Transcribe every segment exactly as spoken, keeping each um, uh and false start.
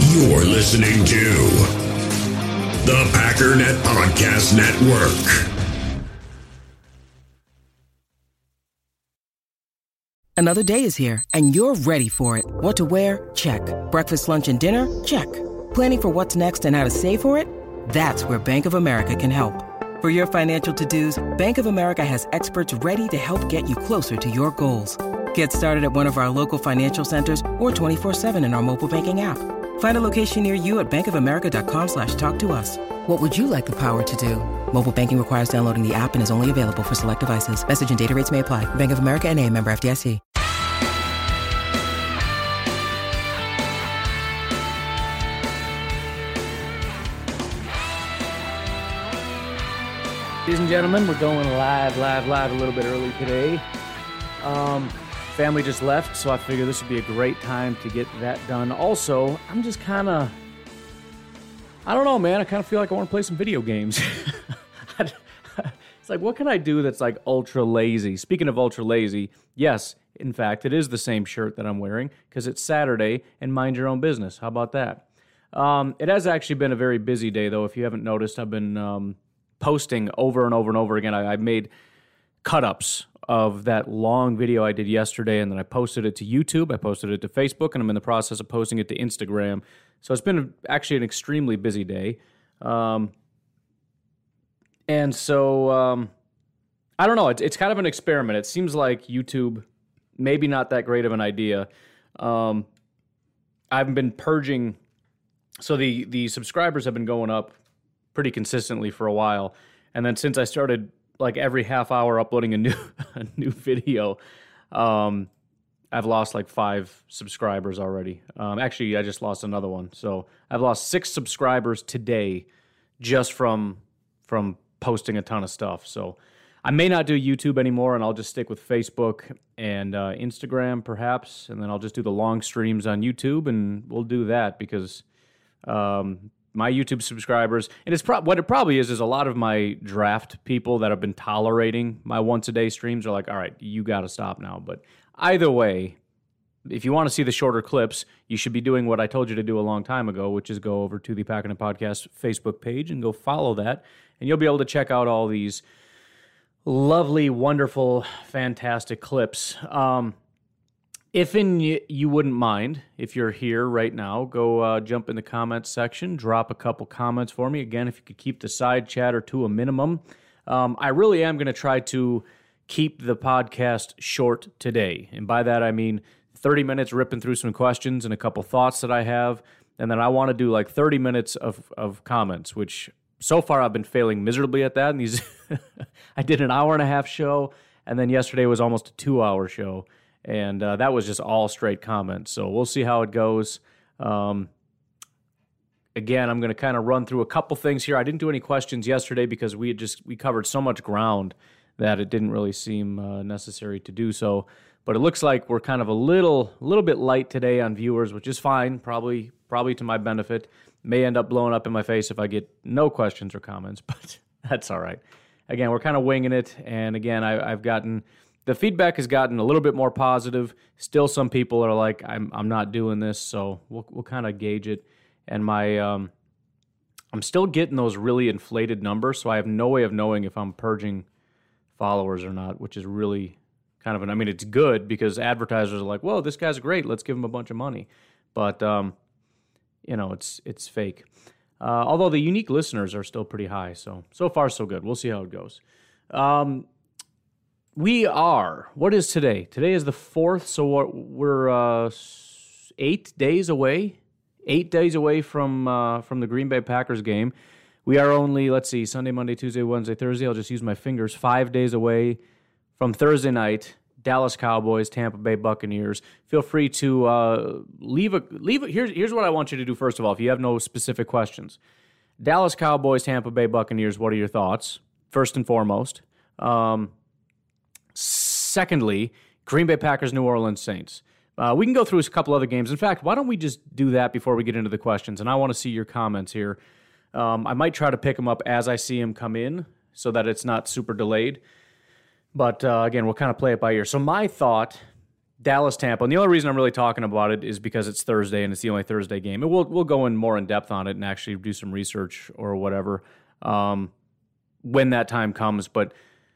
You're listening to the Packernet Podcast Network. Another day is here, and you're ready for it. What to wear? Check. Breakfast, lunch, and dinner? Check. Planning for what's next and how to save for it? That's where Bank of America can help. For your financial to-dos, Bank of America has experts ready to help get you closer to your goals. Get started at one of our local financial centers or twenty-four seven in our mobile banking app. Find a location near you at bankofamerica.com slash talk to us. What would you like the power to do? Mobile banking requires downloading the app and is only available for select devices. Message and data rates may apply. Bank of America N A, member F D I C. Ladies and gentlemen, we're going live, live, live a little bit early today. Um, family just left, so I figure this would be a great time to get that done. Also, I'm just kind of, I don't know, man. I kind of feel like I want to play some video games. It's like, what can I do that's like ultra lazy? Speaking of ultra lazy, yes, in fact, it is the same shirt that I'm wearing because it's Saturday and mind your own business. How about that? Um, it has actually been a very busy day, though. If you haven't noticed, I've been um, posting over and over and over again. I, I made cut-ups of that long video I did yesterday, and then I posted it to YouTube, I posted it to Facebook, and I'm in the process of posting it to Instagram. So it's been actually an extremely busy day. Um, and so, um, I don't know, it's, it's kind of an experiment. It seems like YouTube, maybe not that great of an idea. Um, I've been purging, so the, the subscribers have been going up pretty consistently for a while, and then since I started like every half hour uploading a new a new video, um, I've lost like five subscribers already. Um, actually, I just lost another one, so I've lost six subscribers today just from from posting a ton of stuff. So I may not do YouTube anymore, and I'll just stick with Facebook and uh, Instagram perhaps, and then I'll just do the long streams on YouTube, and we'll do that because. Um, My YouTube subscribers, and it's pro- what it probably is, is a lot of my draft people that have been tolerating my once-a-day streams are like, all right, you got to stop now. But either way, if you want to see the shorter clips, you should be doing what I told you to do a long time ago, which is go over to the Packernet Podcast Facebook page and go follow that, and you'll be able to check out all these lovely, wonderful, fantastic clips. Um If in y- you wouldn't mind, if you're here right now, go uh, jump in the comments section, drop a couple comments for me. Again, if you could keep the side chatter to a minimum. Um, I really am going to try to keep the podcast short today. And by that, I mean thirty minutes ripping through some questions and a couple thoughts that I have. And then I want to do like thirty minutes of, of comments, which so far I've been failing miserably at that. And these, I did an hour and a half show, and then yesterday was almost a two-hour show. And uh, that was just all straight comments. So we'll see how it goes. Um, again, I'm going to kind of run through a couple things here. I didn't do any questions yesterday because we had just we covered so much ground that it didn't really seem uh, necessary to do so. But it looks like we're kind of a little little bit light today on viewers, which is fine. Probably probably to my benefit. May end up blowing up in my face if I get no questions or comments, but that's all right. Again, we're kind of winging it. And again, I, I've gotten. The feedback has gotten a little bit more positive. Still, some people are like, "I'm I'm not doing this," so we'll we'll kind of gauge it. And my um, I'm still getting those really inflated numbers, so I have no way of knowing if I'm purging followers or not, which is really kind of an. I mean, it's good because advertisers are like, "Whoa, this guy's great. Let's give him a bunch of money," but um, you know, it's it's fake. Uh, although the unique listeners are still pretty high, so so far so good. We'll see how it goes. Um, We are, what is today? Today is the fourth, so we're uh, eight days away, eight days away from uh, from the Green Bay Packers game. We are only, let's see, Sunday, Monday, Tuesday, Wednesday, Thursday, I'll just use my fingers, five days away from Thursday night, Dallas Cowboys, Tampa Bay Buccaneers. Feel free to uh, leave a, leave a, here's, here's what I want you to do first of all, if you have no specific questions. Dallas Cowboys, Tampa Bay Buccaneers, what are your thoughts? First and foremost. Um... Secondly, Green Bay Packers, New Orleans Saints. Uh, we can go through a couple other games. In fact, why don't we just do that before we get into the questions? And I want to see your comments here. Um, I might try to pick them up as I see them come in so that it's not super delayed. But uh, again, we'll kind of play it by ear. So my thought Dallas Tampa. And the only reason I'm really talking about it is because it's Thursday and it's the only Thursday game. And we'll we'll go in more in depth on it and actually do some research or whatever um, when that time comes. But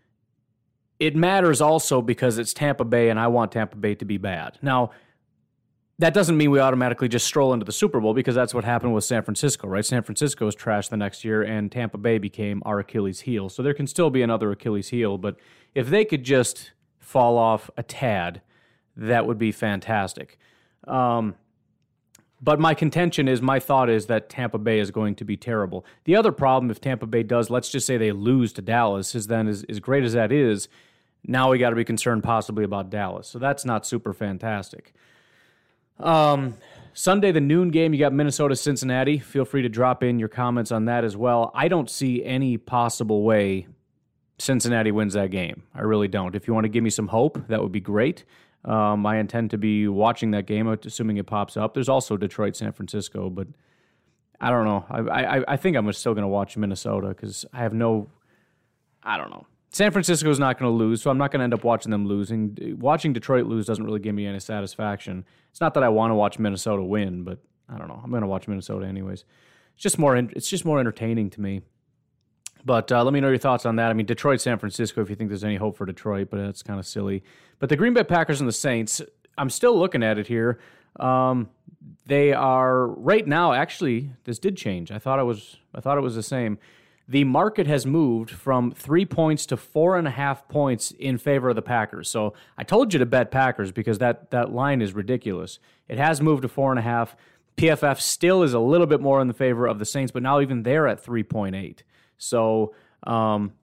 it matters also because it's Tampa Bay and I want Tampa Bay to be bad. Now, that doesn't mean we automatically just stroll into the Super Bowl because that's what happened with San Francisco, right? San Francisco was trashed the next year and Tampa Bay became our Achilles heel. So there can still be another Achilles heel, but if they could just fall off a tad, that would be fantastic. Um, but my contention is, my thought is that Tampa Bay is going to be terrible. The other problem, if Tampa Bay does, let's just say they lose to Dallas, is then as, as great as that is, now we got to be concerned possibly about Dallas. So that's not super fantastic. Um, Sunday, the noon game, you got Minnesota-Cincinnati. Feel free to drop in your comments on that as well. I don't see any possible way Cincinnati wins that game. I really don't. If you want to give me some hope, that would be great. Um, I intend to be watching that game, assuming it pops up. There's also Detroit-San Francisco, but I don't know. I I, I think I'm still going to watch Minnesota because I have no, I don't know. San Francisco is not going to lose, so I'm not going to end up watching them losing. Watching Detroit lose doesn't really give me any satisfaction. It's not that I want to watch Minnesota win, but I don't know. I'm going to watch Minnesota anyways. It's just more. It's just more entertaining to me. But uh, let me know your thoughts on that. I mean, Detroit, San Francisco, if you think there's any hope for Detroit, but that's kind of silly. But the Green Bay Packers and the Saints, I'm still looking at it here. Um, they are right now. Actually, this did change. I thought it was. I thought it was the same. The market has moved from three points to four and a half points in favor of the Packers. So I told you to bet Packers because that, that line is ridiculous. It has moved to four and a half. P F F still is a little bit more in the favor of the Saints, but now even they're at three point eight. So um,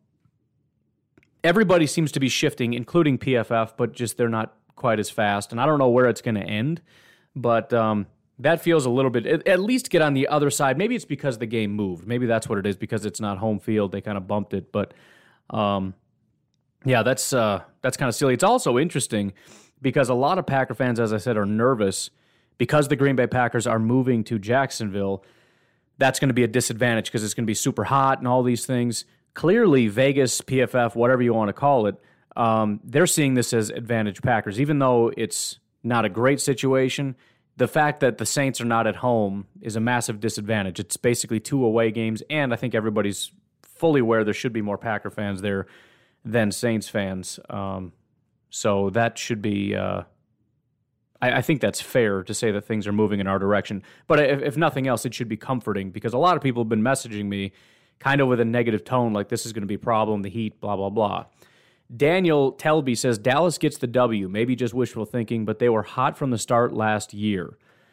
everybody seems to be shifting, including P F F, but just they're not quite as fast. And I don't know where it's going to end, but um, that feels a little bit, at least get on the other side. Maybe it's because the game moved. Maybe that's what it is, because it's not home field. They kind of bumped it. But, um, yeah, that's uh, that's kind of silly. It's also interesting because a lot of Packer fans, as I said, are nervous because the Green Bay Packers are moving to Jacksonville. That's going to be a disadvantage because it's going to be super hot and all these things. Clearly, Vegas, P F F, whatever you want to call it, um, they're seeing this as advantage Packers, even though it's not a great situation. The fact that the Saints are not at home is a massive disadvantage. It's basically two away games, and I think everybody's fully aware there should be more Packer fans there than Saints fans. Um, so that should be, uh, I, I think that's fair to say that things are moving in our direction. But if, if nothing else, it should be comforting because a lot of people have been messaging me kind of with a negative tone, like this is going to be a problem, the heat, blah, blah, blah. Daniel Telby says, Dallas gets the W. Maybe just wishful thinking, but they were hot from the start last year.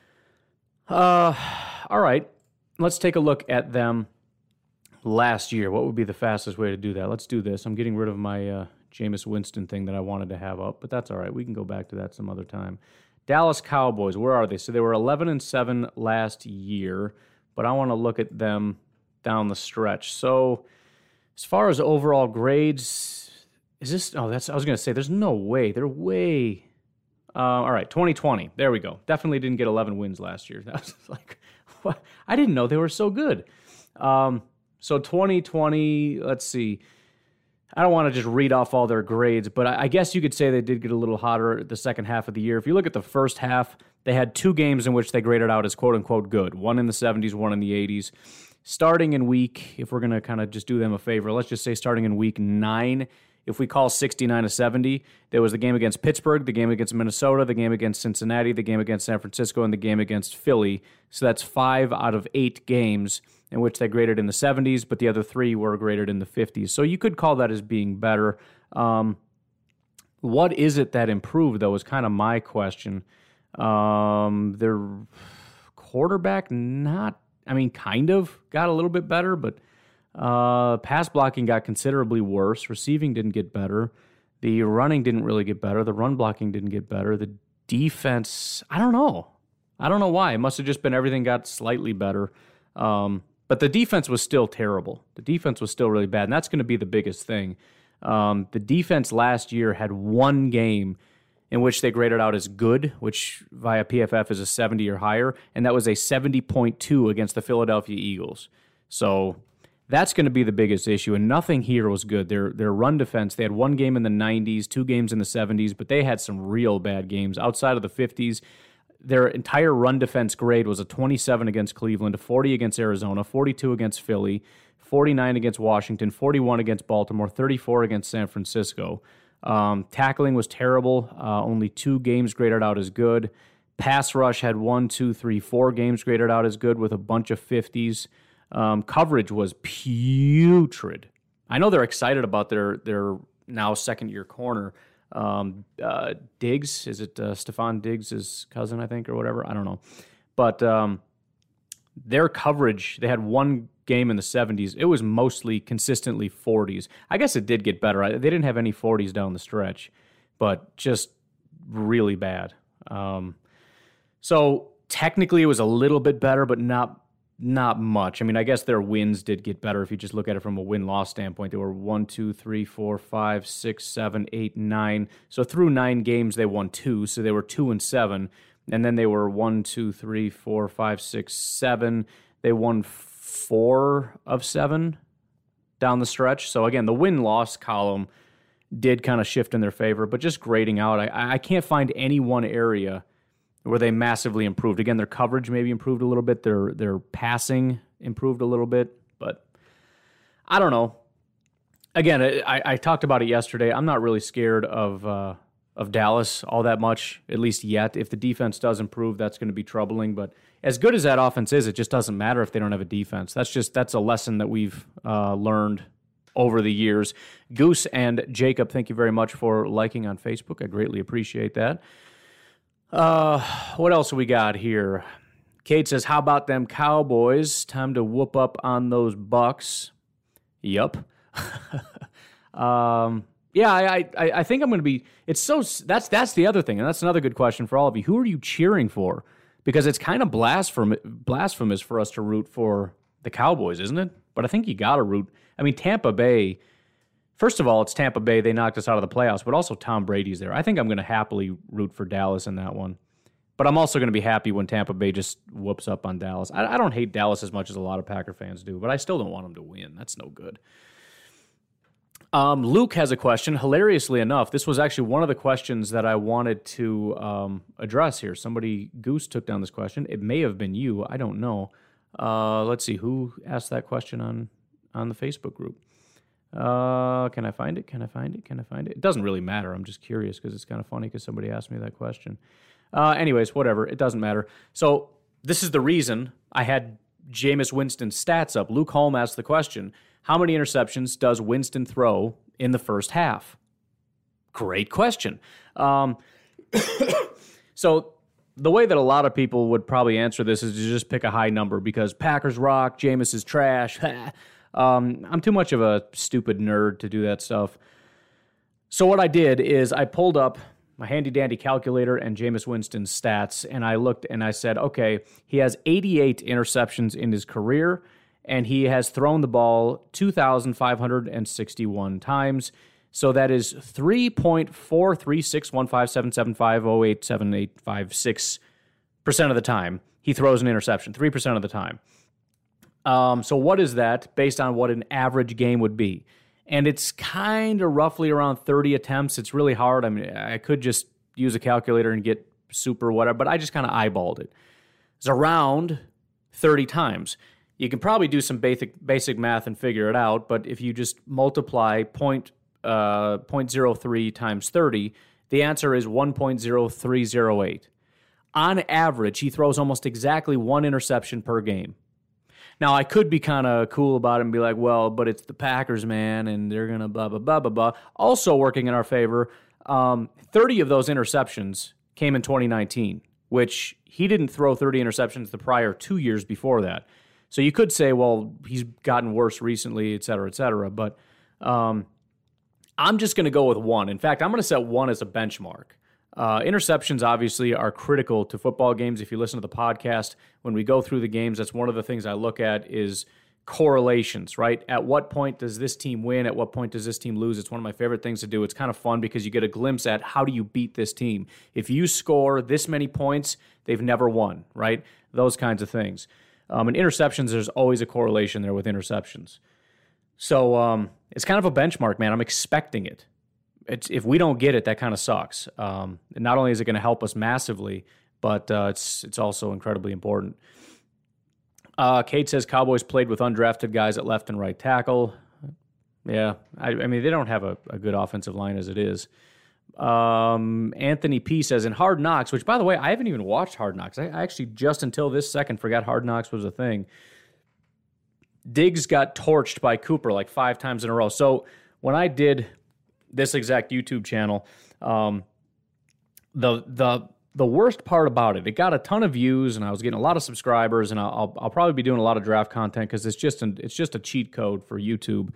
Uh, all right. Let's take a look at them last year. What would be the fastest way to do that? Let's do this. I'm getting rid of my uh, Jameis Winston thing that I wanted to have up, but that's all right. We can go back to that some other time. Dallas Cowboys, where are they? So they were eleven and seven last year, but I want to look at them down the stretch. So as far as overall grades, is this, oh, that's, I was going to say, there's no way. They're way, uh, all right, twenty twenty. There we go. Definitely didn't get eleven wins last year. That was like, what? I didn't know they were so good. Um, so twenty twenty, let's see. I don't want to just read off all their grades, but I, I guess you could say they did get a little hotter the second half of the year. If you look at the first half, they had two games in which they graded out as quote-unquote good. One in the seventies, one in the eighties. Starting in week, if we're going to kind of just do them a favor, let's just say starting in week nine, if we call sixty-nine to seventy, there was the game against Pittsburgh, the game against Minnesota, the game against Cincinnati, the game against San Francisco, and the game against Philly. So that's five out of eight games in which they graded in the seventies, but the other three were graded in the fifties. So you could call that as being better. Um, what is it that improved, though, is kind of my question. Um, their quarterback, not, I mean, kind of got a little bit better, but Uh, pass blocking got considerably worse. Receiving didn't get better. The running didn't really get better. The run blocking didn't get better. The defense, I don't know. I don't know why. It must have just been everything got slightly better. Um, but the defense was still terrible. The defense was still really bad, and that's going to be the biggest thing. Um, the defense last year had one game in which they graded out as good, which via P F F is a seventy or higher, and that was a seventy point two against the Philadelphia Eagles. So That's going to be the biggest issue, and nothing here was good. Their their run defense, they had one game in the nineties, two games in the seventies, but they had some real bad games. Outside of the fifties, their entire run defense grade was a twenty-seven against Cleveland, a forty against Arizona, forty-two against Philly, forty-nine against Washington, forty-one against Baltimore, thirty-four against San Francisco. Um, tackling was terrible, uh, only two games graded out as good. Pass rush had one, two, three, four games graded out as good with a bunch of fifties. Um, coverage was putrid. I know they're excited about their their now second year corner. Um, uh, Diggs, is it uh, Stephon Diggs' cousin, I think, or whatever? I don't know. But um, their coverage, they had one game in the seventies. It was mostly consistently forties. I guess it did get better. They didn't have any forties down the stretch, but just really bad. Um, so technically it was a little bit better, but not Not much. I mean, I guess their wins did get better if you just look at it from a win-loss standpoint. They were one, two, three, four, five, six, seven, eight, nine. So through nine games, they won two. So they were two and seven. And then they were one, two, three, four, five, six, seven. They won four of seven down the stretch. So again, the win-loss column did kind of shift in their favor. But just grading out, I, I can't find any one area where they massively improved. Again, their coverage maybe improved a little bit. Their their passing improved a little bit. But I don't know. Again, I, I talked about it yesterday. I'm not really scared of uh, of Dallas all that much, at least yet. If the defense does improve, that's going to be troubling. But as good as that offense is, it just doesn't matter if they don't have a defense. That's just that's a lesson that we've uh, learned over the years. Goose and Jacob, thank you very much for liking on Facebook. I greatly appreciate that. Uh, what else we got here? Kate says, how about them Cowboys? Time to whoop up on those Bucks. Yup. um, yeah, I, I, I think I'm going to be, it's so, that's, that's the other thing. And that's another good question for all of you. Who are you cheering for? Because it's kind of blasphemous, blasphemous for us to root for the Cowboys, isn't it? But I think you got to root. I mean, Tampa Bay, first of all, it's Tampa Bay. They knocked us out of the playoffs, but also Tom Brady's there. I think I'm going to happily root for Dallas in that one. But I'm also going to be happy when Tampa Bay just whoops up on Dallas. I, I don't hate Dallas as much as a lot of Packer fans do, but I still don't want them to win. That's no good. Um, Luke has a question. Hilariously enough, this was actually one of the questions that I wanted to um, address here. Somebody, Goose, took down this question. It may have been you. I don't know. Uh, let's see. Who asked that question on, on the Facebook group? Uh, can I find it? Can I find it? Can I find it? It doesn't really matter. I'm just curious because it's kind of funny because somebody asked me that question. Uh, anyways, whatever. It doesn't matter. So this is the reason I had Jameis Winston's stats up. Luke Holm asked the question, how many interceptions does Winston throw in the first half? Great question. Um, so the way that a lot of people would probably answer this is to just pick a high number because Packers rock, Jameis is trash. um, I'm too much of a stupid nerd to do that stuff. So what I did is I pulled up my handy-dandy calculator and Jameis Winston's stats, and I looked and I said, okay, he has eighty-eight interceptions in his career, and he has thrown the ball two thousand five hundred sixty-one times. So that is three point four three six one five seven seven five zero eight seven eight five six percent of the time he throws an interception, three percent of the time. Um, so what is that based on what an average game would be? And it's kind of roughly around thirty attempts. It's really hard. I mean, I could just use a calculator and get super whatever, but I just kind of eyeballed it. It's around thirty times. You can probably do some basic basic math and figure it out, but if you just multiply point, uh, zero point zero three times thirty, the answer is one point zero three zero eight. On average, he throws almost exactly one interception per game. Now, I could be kind of cool about it and be like, well, but it's the Packers, man, and they're going to blah, blah, blah, blah, blah. Also working in our favor, um, thirty of those interceptions came in twenty nineteen, which he didn't throw thirty interceptions the prior two years before that. So you could say, well, he's gotten worse recently, et cetera, et cetera. But um, I'm just going to go with one. In fact, I'm going to set one as a benchmark. Uh, interceptions, obviously, are critical to football games. If you listen to the podcast, when we go through the games, that's one of the things I look at is correlations, right? At what point does this team win? At what point does this team lose? It's one of my favorite things to do. It's kind of fun because you get a glimpse at how do you beat this team. If you score this many points, they've never won, right? Those kinds of things. Um, and interceptions, there's always a correlation there with interceptions. So um, it's kind of a benchmark, man. I'm expecting it. It's, if we don't get it, that kind of sucks. Um, and not only is it going to help us massively, but uh, it's it's also incredibly important. Uh, Kate says Cowboys played with undrafted guys at left and right tackle. Yeah, I, I mean, they don't have a, a good offensive line as it is. Um, Anthony P says, in Hard Knocks, which, by the way, I haven't even watched Hard Knocks. I, I actually, just until this second, forgot Hard Knocks was a thing. Diggs got torched by Cooper like five times in a row. So when I did this exact YouTube channel, um, the the the worst part about it, it got a ton of views, and I was getting a lot of subscribers, and I'll I'll probably be doing a lot of draft content because it's just an, it's just a cheat code for YouTube.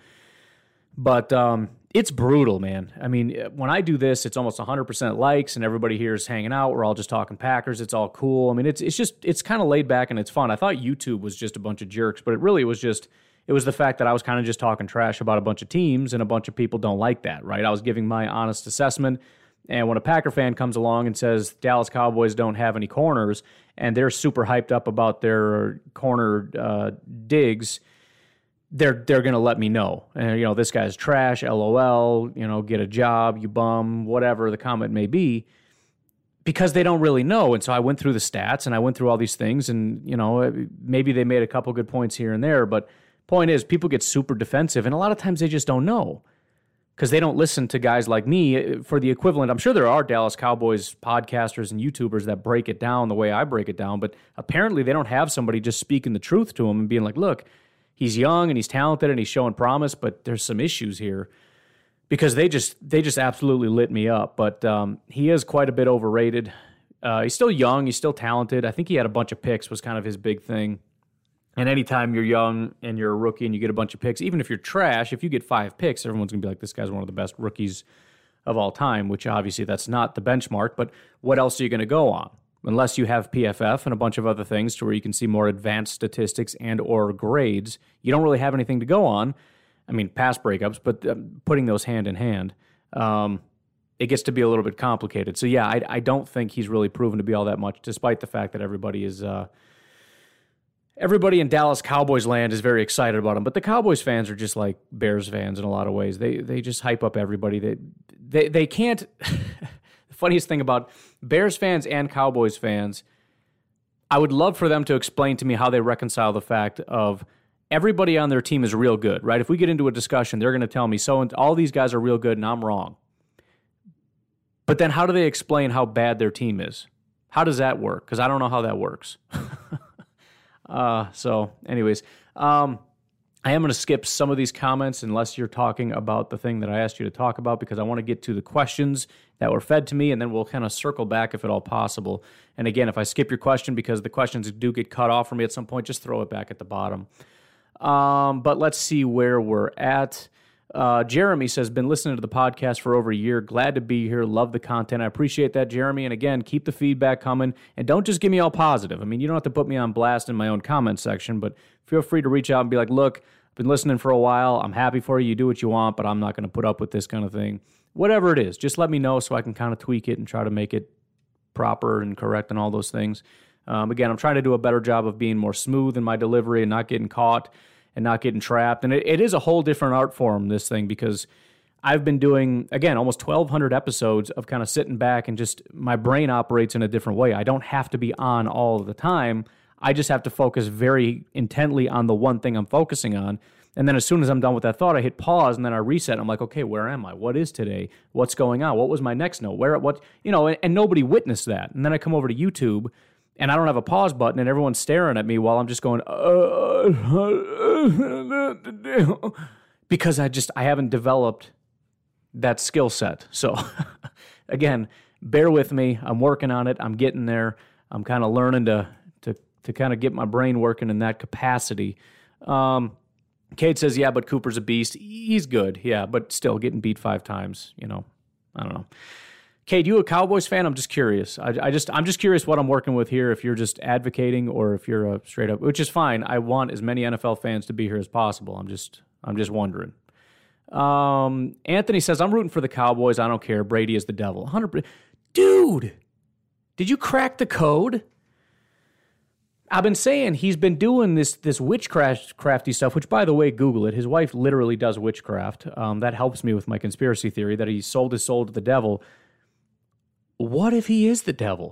But um, it's brutal, man. I mean, when I do this, it's almost one hundred percent likes, and everybody here is hanging out. We're all just talking Packers. It's all cool. I mean, it's it's just it's kind of laid back and it's fun. I thought YouTube was just a bunch of jerks, but it really was just it was the fact that I was kind of just talking trash about a bunch of teams, and a bunch of people don't like that, right? I was giving my honest assessment, and when a Packer fan comes along and says Dallas Cowboys don't have any corners, and they're super hyped up about their corner uh, Diggs, they're they're going to let me know. And, you know, this guy's trash, LOL, you know, get a job, you bum, whatever the comment may be, because they don't really know. And so I went through the stats, and I went through all these things, and, you know, maybe they made a couple good points here and there, but point is, people get super defensive, and a lot of times they just don't know because they don't listen to guys like me for the equivalent. I'm sure there are Dallas Cowboys podcasters and YouTubers that break it down the way I break it down, but apparently they don't have somebody just speaking the truth to them and being like, look, he's young and he's talented and he's showing promise, but there's some issues here, because they just they just absolutely lit me up. But um, he is quite a bit overrated. Uh, he's still young. He's still talented. I think he had a bunch of picks was kind of his big thing. And anytime you're young and you're a rookie and you get a bunch of picks, even if you're trash, if you get five picks, everyone's going to be like, this guy's one of the best rookies of all time, which obviously that's not the benchmark. But what else are you going to go on? Unless you have P F F and a bunch of other things to where you can see more advanced statistics and or grades, you don't really have anything to go on. I mean, pass breakups, but um, putting those hand in hand, um, it gets to be a little bit complicated. So, yeah, I, I don't think he's really proven to be all that much, despite the fact that everybody is uh, everybody in Dallas Cowboys land is very excited about him. But the Cowboys fans are just like Bears fans in a lot of ways. They they just hype up everybody. They they they can't. The funniest thing about Bears fans and Cowboys fans, I would love for them to explain to me how they reconcile the fact of everybody on their team is real good, right? If we get into a discussion, they're going to tell me, so all these guys are real good and I'm wrong. But then how do they explain how bad their team is? How does that work? Because I don't know how that works. uh, so anyways, um, I am going to skip some of these comments unless you're talking about the thing that I asked you to talk about, because I want to get to the questions that were fed to me, and then we'll kind of circle back if at all possible. And again, if I skip your question because the questions do get cut off for me at some point, just throw it back at the bottom. Um, but let's see where we're at. Uh, Jeremy says, been listening to the podcast for over a year. Glad to be here. Love the content. I appreciate that, Jeremy. And again, keep the feedback coming. And don't just give me all positive. I mean, you don't have to put me on blast in my own comment section, but feel free to reach out and be like, look, I've been listening for a while. I'm happy for you. You do what you want, but I'm not going to put up with this kind of thing. Whatever it is, just let me know so I can kind of tweak it and try to make it proper and correct and all those things. Um, again, I'm trying to do a better job of being more smooth in my delivery and not getting caught and not getting trapped. And it, it is a whole different art form, this thing, because I've been doing, again, almost twelve hundred episodes of kind of sitting back and just my brain operates in a different way. I don't have to be on all the time. I just have to focus very intently on the one thing I'm focusing on. And then as soon as I'm done with that thought, I hit pause and then I reset. I'm like, okay, where am I? What is today? What's going on? What was my next note? Where, what, you know, and, and nobody witnessed that. And then I come over to YouTube and I don't have a pause button and everyone's staring at me while I'm just going, uh, because I just, I haven't developed that skill set. So again, bear with me. I'm working on it. I'm getting there. I'm kind of learning to, to, to kind of get my brain working in that capacity. Um, Kate says, yeah, but Cooper's a beast. He's good, yeah, but still getting beat five times, you know. I don't know. Kate, you a Cowboys fan? I'm just curious. I, I just, I'm just curious what I'm working with here, if you're just advocating or if you're a straight up, which is fine. I want as many N F L fans to be here as possible. I'm just, I'm just wondering. Um, Anthony says, I'm rooting for the Cowboys. I don't care. Brady is the devil. one hundred percent. Dude, did you crack the code? I've been saying he's been doing this this witchcraft crafty stuff, which, by the way, Google it. His wife literally does witchcraft. Um, that helps me with my conspiracy theory that he sold his soul to the devil. What if he is the devil?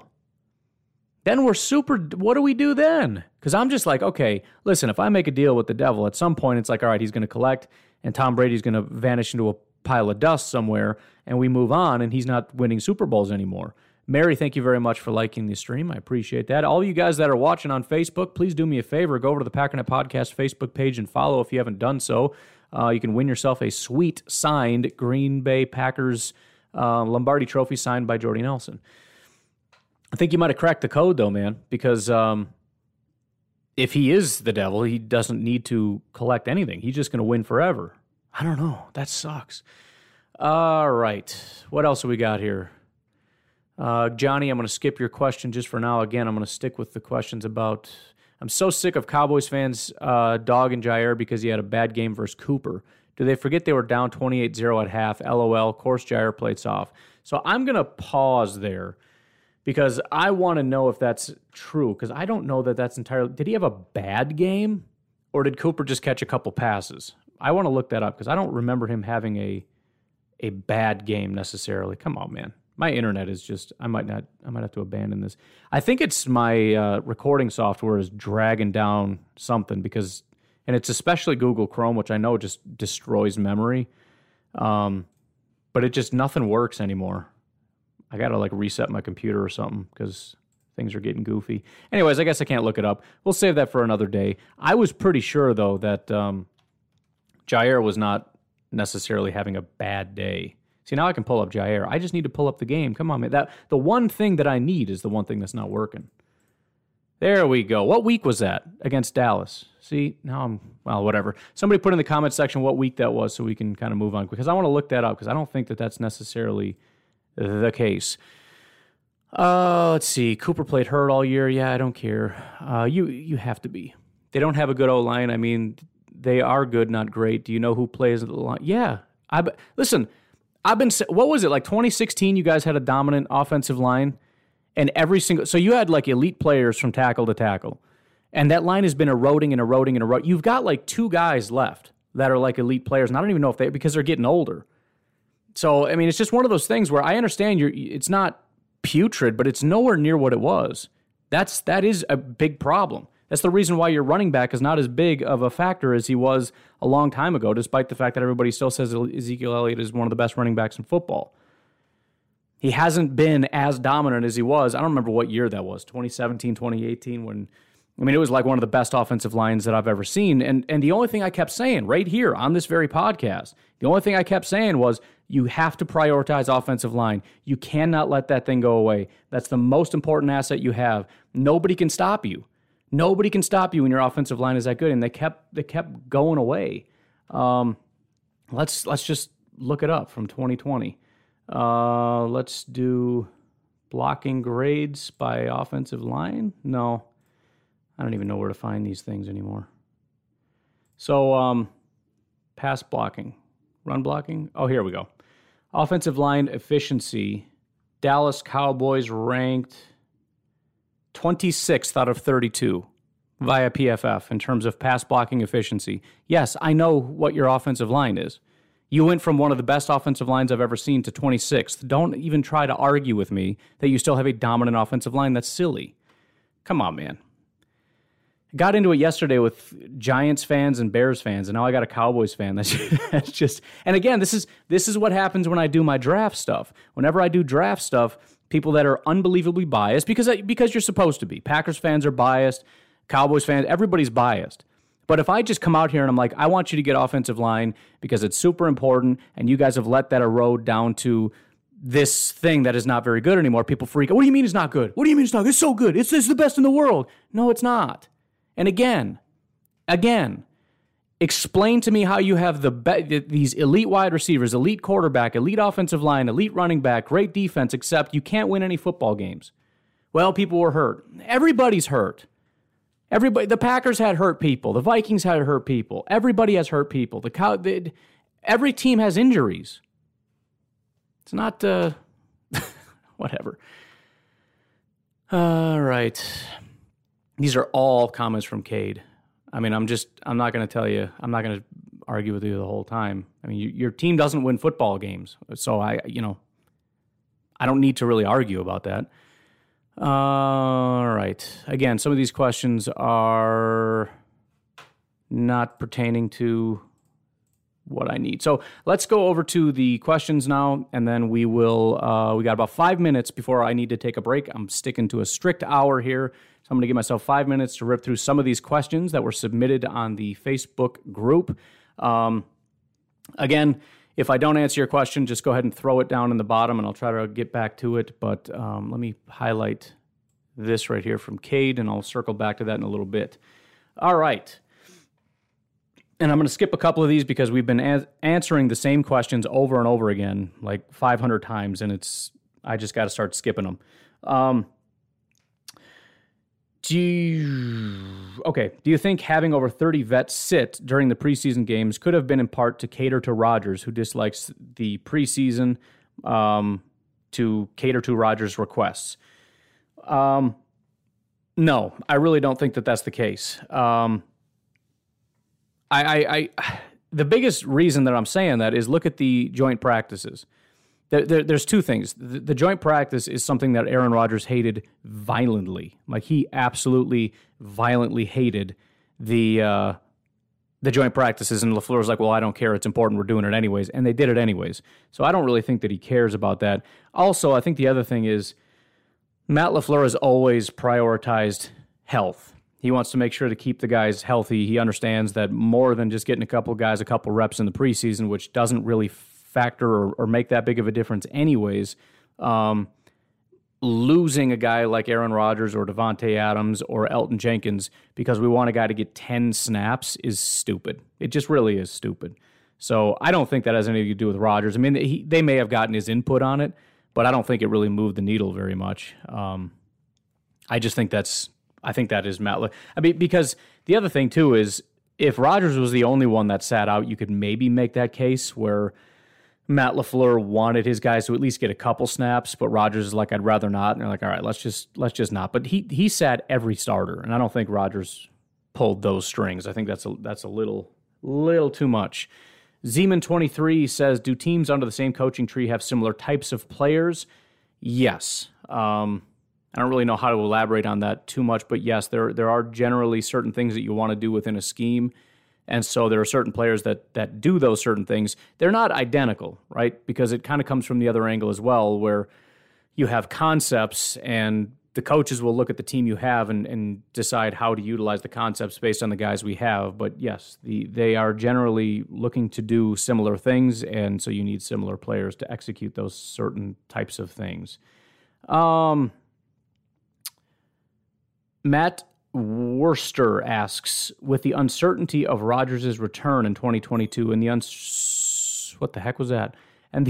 Then we're super, what do we do then? Because I'm just like, okay, listen, if I make a deal with the devil, at some point it's like, all right, he's going to collect, and Tom Brady's going to vanish into a pile of dust somewhere, and we move on, and he's not winning Super Bowls anymore. Mary, thank you very much for liking the stream. I appreciate that. All you guys that are watching on Facebook, please do me a favor. Go over to the Packernet Podcast Facebook page and follow if you haven't done so. Uh, you can win yourself a sweet signed Green Bay Packers uh, Lombardi Trophy signed by Jordy Nelson. I think you might have cracked the code, though, man, because um, if he is the devil, he doesn't need to collect anything. He's just going to win forever. I don't know. That sucks. All right. What else have we got here? Uh, Johnny, I'm going to skip your question just for now. Again, I'm going to stick with the questions about... I'm so sick of Cowboys fans uh, dogging Jair because he had a bad game versus Cooper. Do they forget they were down twenty-eight zero at half? LOL. Of course, Jair played soft. So I'm going to pause there because I want to know if that's true, because I don't know that that's entirely... Did he have a bad game, or did Cooper just catch a couple passes? I want to look that up because I don't remember him having a a bad game necessarily. Come on, man. My internet is just, I might not, I might have to abandon this. I think it's my uh, recording software is dragging down something because, and it's especially Google Chrome, which I know just destroys memory. Um, but it just, nothing works anymore. I got to like reset my computer or something because things are getting goofy. Anyways, I guess I can't look it up. We'll save that for another day. I was pretty sure though that um, Jair was not necessarily having a bad day. See, now I can pull up Jair. I just need to pull up the game. Come on, man. That, the one thing that I need is the one thing that's not working. There we go. What week was that against Dallas? See, now I'm, well, whatever. Somebody put in the comment section what week that was so we can kind of move on, because I want to look that up because I don't think that that's necessarily the case. Uh, let's see. Cooper played hurt all year. Yeah, I don't care. Uh, you, you have to be. They don't have a good O-line. I mean, they are good, not great. Do you know who plays at the line? Yeah. I, listen, I've been, what was it, like twenty sixteen, you guys had a dominant offensive line, and every single, so you had like elite players from tackle to tackle, and that line has been eroding and eroding and eroding. You've got like two guys left that are like elite players, and I don't even know if they, because they're getting older. So, I mean, it's just one of those things where I understand you're, it's not putrid, but it's nowhere near what it was. That's, that is a big problem. That's the reason why your running back is not as big of a factor as he was a long time ago, despite the fact that everybody still says Ezekiel Elliott is one of the best running backs in football. He hasn't been as dominant as he was. I don't remember what year that was, twenty seventeen, twenty eighteen, when, I mean, it was like one of the best offensive lines that I've ever seen. And, and the only thing I kept saying right here on this very podcast, the only thing I kept saying was, you have to prioritize offensive line. You cannot let that thing go away. That's the most important asset you have. Nobody can stop you. Nobody can stop you when your offensive line is that good, and they kept they kept going away. Um, let's let's just look it up from twenty twenty. Uh, let's do blocking grades by offensive line. No, I don't even know where to find these things anymore. So, um, pass blocking, run blocking. Oh, here we go. Offensive line efficiency. Dallas Cowboys ranked twenty-sixth out of thirty-two via P F F in terms of pass blocking efficiency. Yes, I know what your offensive line is. You went from one of the best offensive lines I've ever seen to twenty-sixth. Don't even try to argue with me that you still have a dominant offensive line. That's silly. Come on, man. I got into it yesterday with Giants fans and Bears fans, and now I got a Cowboys fan. That's, that's just, and again, this is this is what happens when I do my draft stuff. Whenever I do draft stuff, people that are unbelievably biased, because because you're supposed to be. Packers fans are biased. Cowboys fans, everybody's biased. But if I just come out here and I'm like, I want you to get offensive line because it's super important, and you guys have let that erode down to this thing that is not very good anymore, people freak out. What do you mean it's not good? What do you mean it's not good? It's so good. It's, it's the best in the world. No, it's not. And again, again, explain to me how you have the be- these elite wide receivers, elite quarterback, elite offensive line, elite running back, great defense, except you can't win any football games. Well, people were hurt. Everybody's hurt. Everybody. The Packers had hurt people. The Vikings had hurt people. Everybody has hurt people. The, cow, the every team has injuries. It's not uh, whatever. All right. these are all comments from Cade. I mean, I'm just, I'm not going to tell you, I'm not going to argue with you the whole time. I mean, you, your team doesn't win football games. So I, you know, I don't need to really argue about that. Uh, all right. Again, some of these questions are not pertaining to what I need. So let's go over to the questions now, and then we will, uh, we got about five minutes before I need to take a break. I'm sticking to a strict hour here. So I'm going to give myself five minutes to rip through some of these questions that were submitted on the Facebook group. Um, again, if I don't answer your question, just go ahead and throw it down in the bottom, and I'll try to get back to it. But um, let me highlight this right here from Cade, and I'll circle back to that in a little bit. All right. And I'm going to skip a couple of these because we've been a- answering the same questions over and over again, like five hundred times, and it's I just got to start skipping them. Um, do you, okay, do you think having over thirty vets sit during the preseason games could have been in part to cater to Rodgers, who dislikes the preseason, um, to cater to Rodgers' requests? Um, no, I really don't think that that's the case. Um, I, I, I, the biggest reason that I'm saying that is look at the joint practices. There, there, there's two things. The, the joint practice is something that Aaron Rodgers hated violently. Like, he absolutely violently hated the uh, the joint practices, and LaFleur was like, well, I don't care. It's important. We're doing it anyways. And they did it anyways. So I don't really think that he cares about that. Also, I think the other thing is Matt LaFleur has always prioritized health. He wants to make sure to keep the guys healthy. He understands that more than just getting a couple guys a couple reps in the preseason, which doesn't really factor or, or make that big of a difference anyways, um, losing a guy like Aaron Rodgers or Devontae Adams or Elton Jenkins because we want a guy to get ten snaps is stupid. It just really is stupid. So I don't think that has anything to do with Rodgers. I mean, he, they may have gotten his input on it, but I don't think it really moved the needle very much. Um, I just think that's I think that is Matt. Le- I mean, because the other thing, too, is if Rodgers was the only one that sat out, you could maybe make that case where Matt LaFleur wanted his guys to at least get a couple snaps, but Rodgers is like, I'd rather not. And they're like, all right, let's just let's just not. But he he sat every starter, and I don't think Rodgers pulled those strings. I think that's a, that's a little, little too much. Zeman twenty-three says, do teams under the same coaching tree have similar types of players? Yes. Um I don't really know how to elaborate on that too much, but yes, there there are generally certain things that you want to do within a scheme, and so there are certain players that that do those certain things. They're not identical, right? Because it kind of comes from the other angle as well, where you have concepts, and the coaches will look at the team you have and, and decide how to utilize the concepts based on the guys we have. But yes, the they are generally looking to do similar things, and so you need similar players to execute those certain types of things. Um... Matt Worcester asks, with the uncertainty of Rodgers' return in twenty twenty-two and the uns... What the heck was that? And the...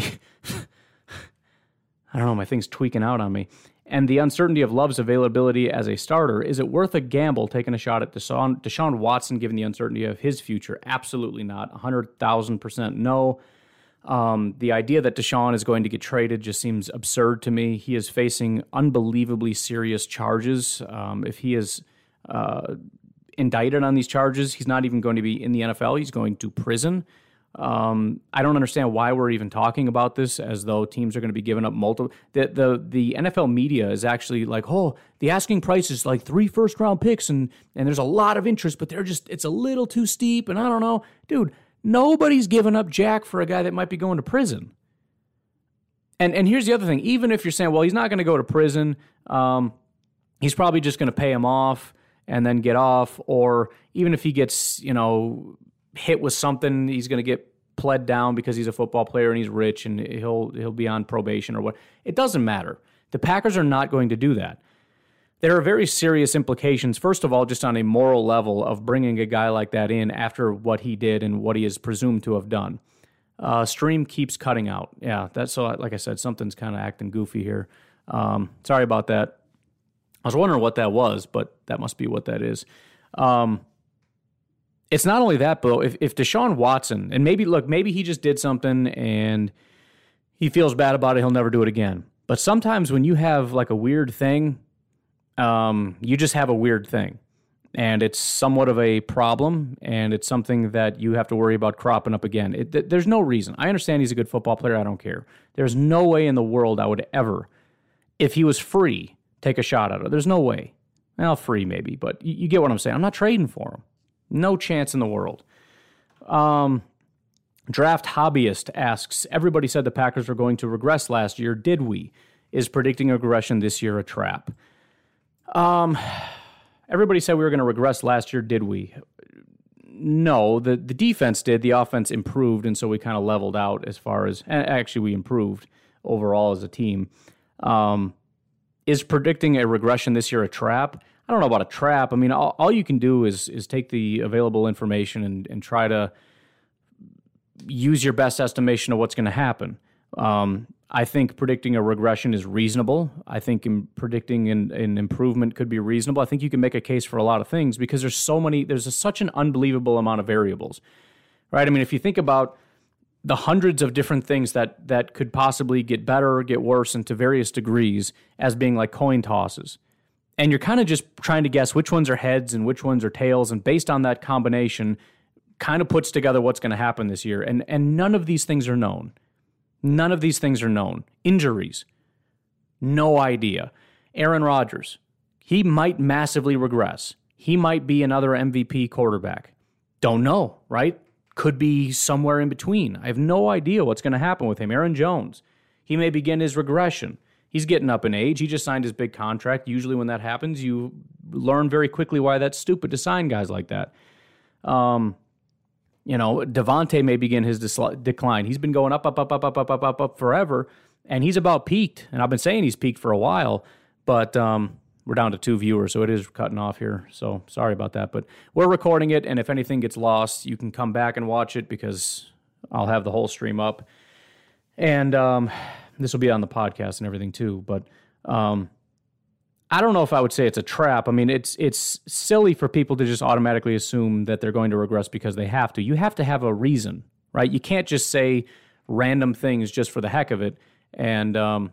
I don't know, my thing's tweaking out on me. And the uncertainty of Love's availability as a starter, is it worth a gamble taking a shot at Deshaun, Deshaun Watson given the uncertainty of his future? Absolutely not. one hundred thousand percent no. Um, the idea that Deshaun is going to get traded just seems absurd to me. He is facing unbelievably serious charges. Um, if he is uh, indicted on these charges, he's not even going to be in the N F L. He's going to prison. Um, I don't understand why we're even talking about this as though teams are going to be giving up multiple. The, the the N F L media is actually like, oh, the asking price is like three first round picks, and and there's a lot of interest, but they're just it's a little too steep, and I don't know, dude. Nobody's giving up jack for a guy that might be going to prison. And and here's the other thing. Even if you're saying, well, he's not going to go to prison, um, he's probably just going to pay him off and then get off. Or even if he gets, you know, hit with something, he's going to get pled down because he's a football player and he's rich and he'll he'll be on probation or what. It doesn't matter. The Packers are not going to do that. There are very serious implications, first of all, just on a moral level of bringing a guy like that in after what he did and what he is presumed to have done. Uh, stream keeps cutting out. Yeah, that's so. Like I said, something's kind of acting goofy here. Um, sorry about that. I was wondering what that was, but that must be what that is. Um, it's not only that, but if, if Deshaun Watson, and maybe, look, maybe he just did something and he feels bad about it, he'll never do it again. But sometimes when you have like a weird thing, um, you just have a weird thing. And it's somewhat of a problem, and it's something that you have to worry about cropping up again. It, th- there's no reason. I understand he's a good football player. I don't care. There's no way in the world I would ever, if he was free, take a shot at it. There's no way. Well, free maybe, but you, you get what I'm saying. I'm not trading for him. No chance in the world. Um, Draft Hobbyist asks, everybody said the Packers were going to regress last year. Did we? Is predicting regression this year a trap? Um, everybody said we were going to regress last year. Did we? No, the, the defense did. The offense improved, and so we kind of leveled out as far as, and actually we improved overall as a team. Um, is predicting a regression this year a trap? I don't know about a trap. I mean, all, all you can do is is take the available information and, and try to use your best estimation of what's going to happen. Um, I think predicting a regression is reasonable. I think in predicting an, an improvement could be reasonable. I think you can make a case for a lot of things because there's so many, there's a, such an unbelievable amount of variables, right? I mean, if you think about the hundreds of different things that that could possibly get better or get worse and to various degrees as being like coin tosses. And you're kind of just trying to guess which ones are heads and which ones are tails, and based on that combination, kind of puts together what's going to happen this year. And and none of these things are known. None of these things are known. Injuries, no idea. Aaron Rodgers, he might massively regress. He might be another M V P quarterback. Don't know, right? Could be somewhere in between. I have no idea what's going to happen with him. Aaron Jones, he may begin his regression. He's getting up in age. He just signed his big contract. Usually when that happens, you learn very quickly why that's stupid to sign guys like that. Um, you know, Devontae may begin his dis- decline. He's been going up, up, up, up, up, up, up, up, up forever, and he's about peaked. And I've been saying he's peaked for a while, but um, we're down to two viewers, so it is cutting off here. So sorry about that. But we're recording it, and if anything gets lost, you can come back and watch it because I'll have the whole stream up. And um, this will be on the podcast and everything too. But um, I don't know if I would say it's a trap. I mean, it's it's silly for people to just automatically assume that they're going to regress because they have to. You have to have a reason, right? You can't just say random things just for the heck of it and um,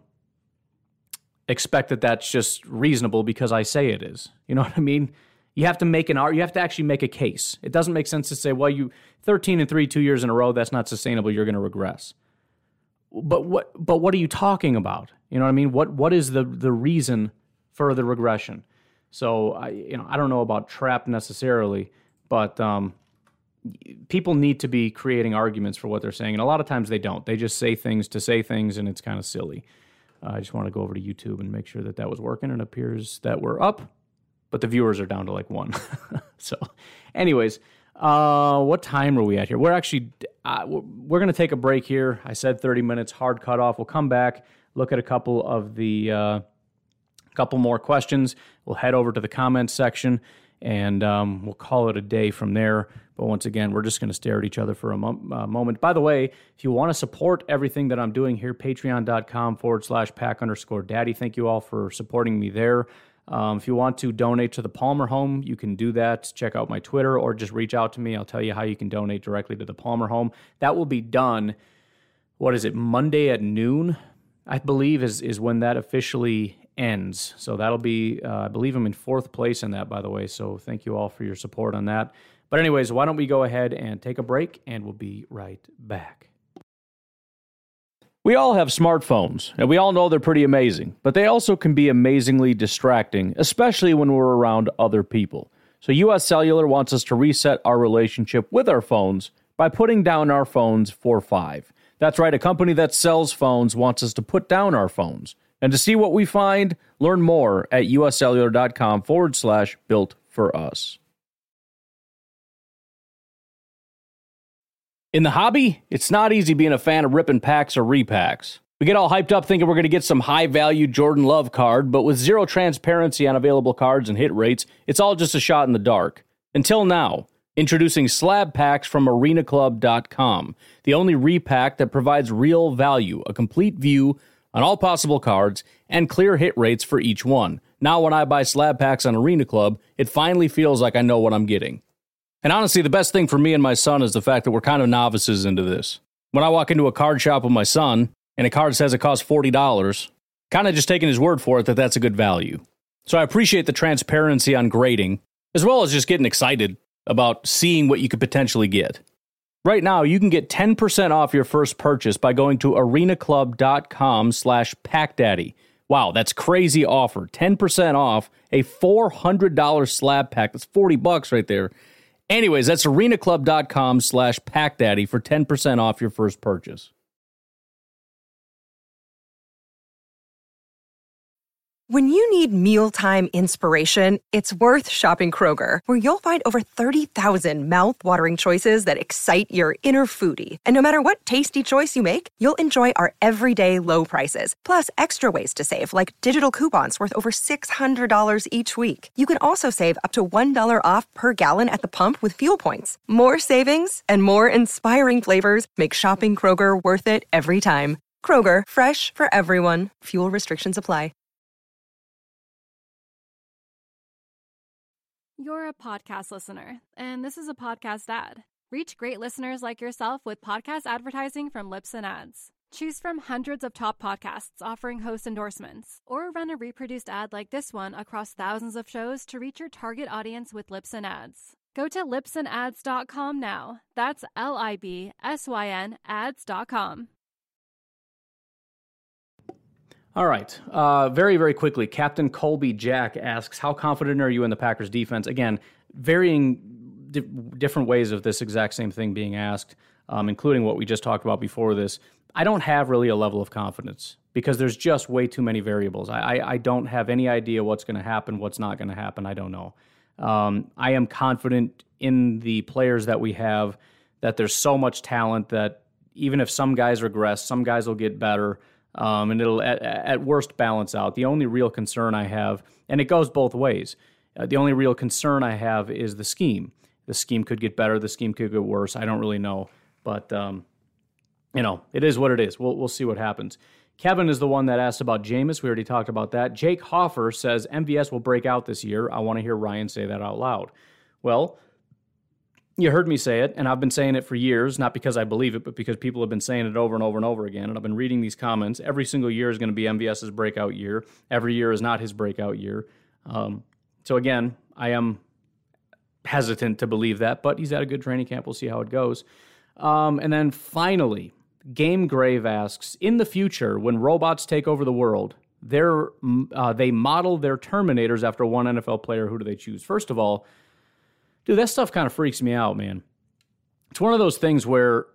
expect that that's just reasonable because I say it is. You know what I mean? You have to make an art. You have to actually make a case. It doesn't make sense to say, well, you thirteen and three, two years in a row, that's not sustainable. You're going to regress. But what? But what are you talking about? You know what I mean? What What is the the reason for the regression? So I, you know, I don't know about trap necessarily, but um, people need to be creating arguments for what they're saying, and a lot of times they don't. They just say things to say things, and it's kind of silly. Uh, I just want to go over to YouTube and make sure that that was working. It appears that we're up, but the viewers are down to like one. So, anyways. Uh, what time are we at here? We're actually, uh, we're going to take a break here. I said thirty minutes, hard cutoff. We'll come back, look at a couple of the, uh, couple more questions. We'll head over to the comments section, and um, we'll call it a day from there. But once again, we're just going to stare at each other for a mo- uh, moment. By the way, if you want to support everything that I'm doing here, patreon.com forward slash pack underscore daddy. Thank you all for supporting me there. Um, if you want to donate to the Palmer Home, you can do that. Check out my Twitter or just reach out to me. I'll tell you how you can donate directly to the Palmer Home. That will be done, what is it, Monday at noon, I believe, is, is when that officially ends. So that'll be, uh, I believe I'm in fourth place in that, by the way. So thank you all for your support on that. But anyways, why don't we go ahead and take a break, and we'll be right back. We all have smartphones, and we all know they're pretty amazing, but they also can be amazingly distracting, especially when we're around other people. So U S Cellular wants us to reset our relationship with our phones by putting down our phones for five. That's right, a company that sells phones wants us to put down our phones. And to see what we find, learn more at uscellular.com forward slash built for us. In the hobby, it's not easy being a fan of ripping packs or repacks. We get all hyped up thinking we're going to get some high-value Jordan Love card, but with zero transparency on available cards and hit rates, it's all just a shot in the dark. Until now, introducing slab packs from arena club dot com, the only repack that provides real value, a complete view on all possible cards, and clear hit rates for each one. Now when I buy slab packs on Arena Club, it finally feels like I know what I'm getting. And honestly, the best thing for me and my son is the fact that we're kind of novices into this. When I walk into a card shop with my son, and a card says it costs forty dollars, kind of just taking his word for it that that's a good value. So I appreciate the transparency on grading, as well as just getting excited about seeing what you could potentially get. Right now, you can get ten percent off your first purchase by going to arenaclub.com slash packdaddy. Wow, that's crazy offer. ten percent off a four hundred dollars slab pack. That's forty bucks right there. Anyways, that's arenaclub.com slash packdaddy for ten percent off your first purchase. When you need mealtime inspiration, it's worth shopping Kroger, where you'll find over thirty thousand mouth-watering choices that excite your inner foodie. And no matter what tasty choice you make, you'll enjoy our everyday low prices, plus extra ways to save, like digital coupons worth over six hundred dollars each week. You can also save up to one dollar off per gallon at the pump with fuel points. More savings and more inspiring flavors make shopping Kroger worth it every time. Kroger, fresh for everyone. Fuel restrictions apply. You're a podcast listener, and this is a podcast ad. Reach great listeners like yourself with podcast advertising from Libsyn Ads. Choose from hundreds of top podcasts offering host endorsements, or run a reproduced ad like this one across thousands of shows to reach your target audience with Libsyn Ads. Go to libsyn ads dot com now. That's L I B S Y N ads dot com. All right. Uh, very, very quickly, Captain Colby Jack asks, how confident are you in the Packers defense? Again, varying di- different ways of this exact same thing being asked, um, including what we just talked about before this. I don't have really a level of confidence because there's just way too many variables. I, I, I don't have any idea what's going to happen, what's not going to happen. I don't know. Um, I am confident in the players that we have, that there's so much talent that even if some guys regress, some guys will get better. Um, and it'll, at, at worst, balance out. The only real concern I have, and it goes both ways, uh, the only real concern I have is the scheme. The scheme could get better. The scheme could get worse. I don't really know. But, um, you know, it is what it is. We'll, we'll see what happens. Kevin is the one that asked about Jameis. We already talked about that. Jake Hoffer says M V S will break out this year. I want to hear Ryan say that out loud. Well, you heard me say it, and I've been saying it for years, not because I believe it, but because people have been saying it over and over and over again, and I've been reading these comments. Every single year is going to be MVS's breakout year. Every year is not his breakout year. Um, so again, I am hesitant to believe that, but he's at a good training camp. We'll see how it goes. Um, and then finally, Game Grave asks, in the future, when robots take over the world, they're, uh, they model their Terminators after one N F L player. Who do they choose? First of all, dude, that stuff kind of freaks me out, man. It's one of those things where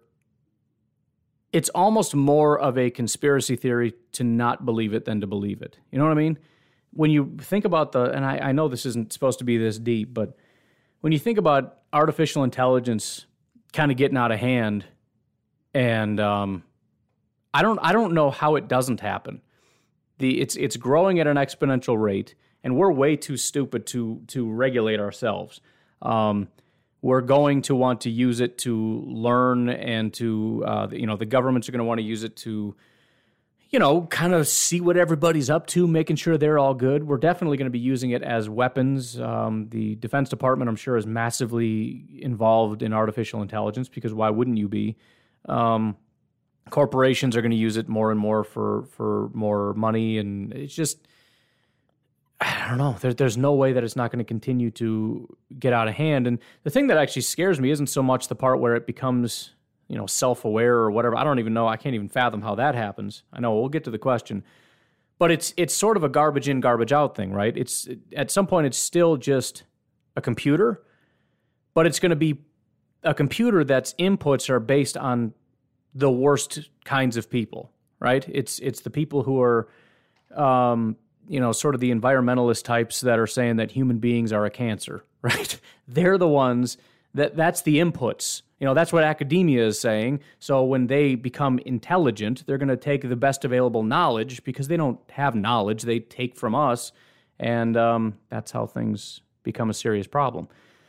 it's almost more of a conspiracy theory to not believe it than to believe it. You know what I mean? When you think about the, and I, I know this isn't supposed to be this deep, but when you think about artificial intelligence kind of getting out of hand, and um, I don't, I don't know how it doesn't happen. The it's it's growing at an exponential rate, and we're way too stupid to to regulate ourselves. Um, we're going to want to use it to learn and to, uh, you know, the governments are going to want to use it to, you know, kind of see what everybody's up to, making sure they're all good. We're definitely going to be using it as weapons. Um, the Defense Department, I'm sure, is massively involved in artificial intelligence because why wouldn't you be? Um, corporations are going to use it more and more for, for more money, and it's just... I don't know. There, there's no way that it's not going to continue to get out of hand. And the thing that actually scares me isn't so much the part where it becomes, you know, self-aware or whatever. I don't even know. I can't even fathom how that happens. I know we'll get to the question, but it's it's sort of a garbage in, garbage out thing, right? It's at some point it's still just a computer, but it's going to be a computer that's inputs are based on the worst kinds of people, right? It's it's the people who are. Um, you know, sort of the environmentalist types that are saying that human beings are a cancer, right? They're the ones that that's the inputs. You know, that's what academia is saying. So when they become intelligent, they're going to take the best available knowledge because they don't have knowledge. They take from us. And um, that's how things become a serious problem.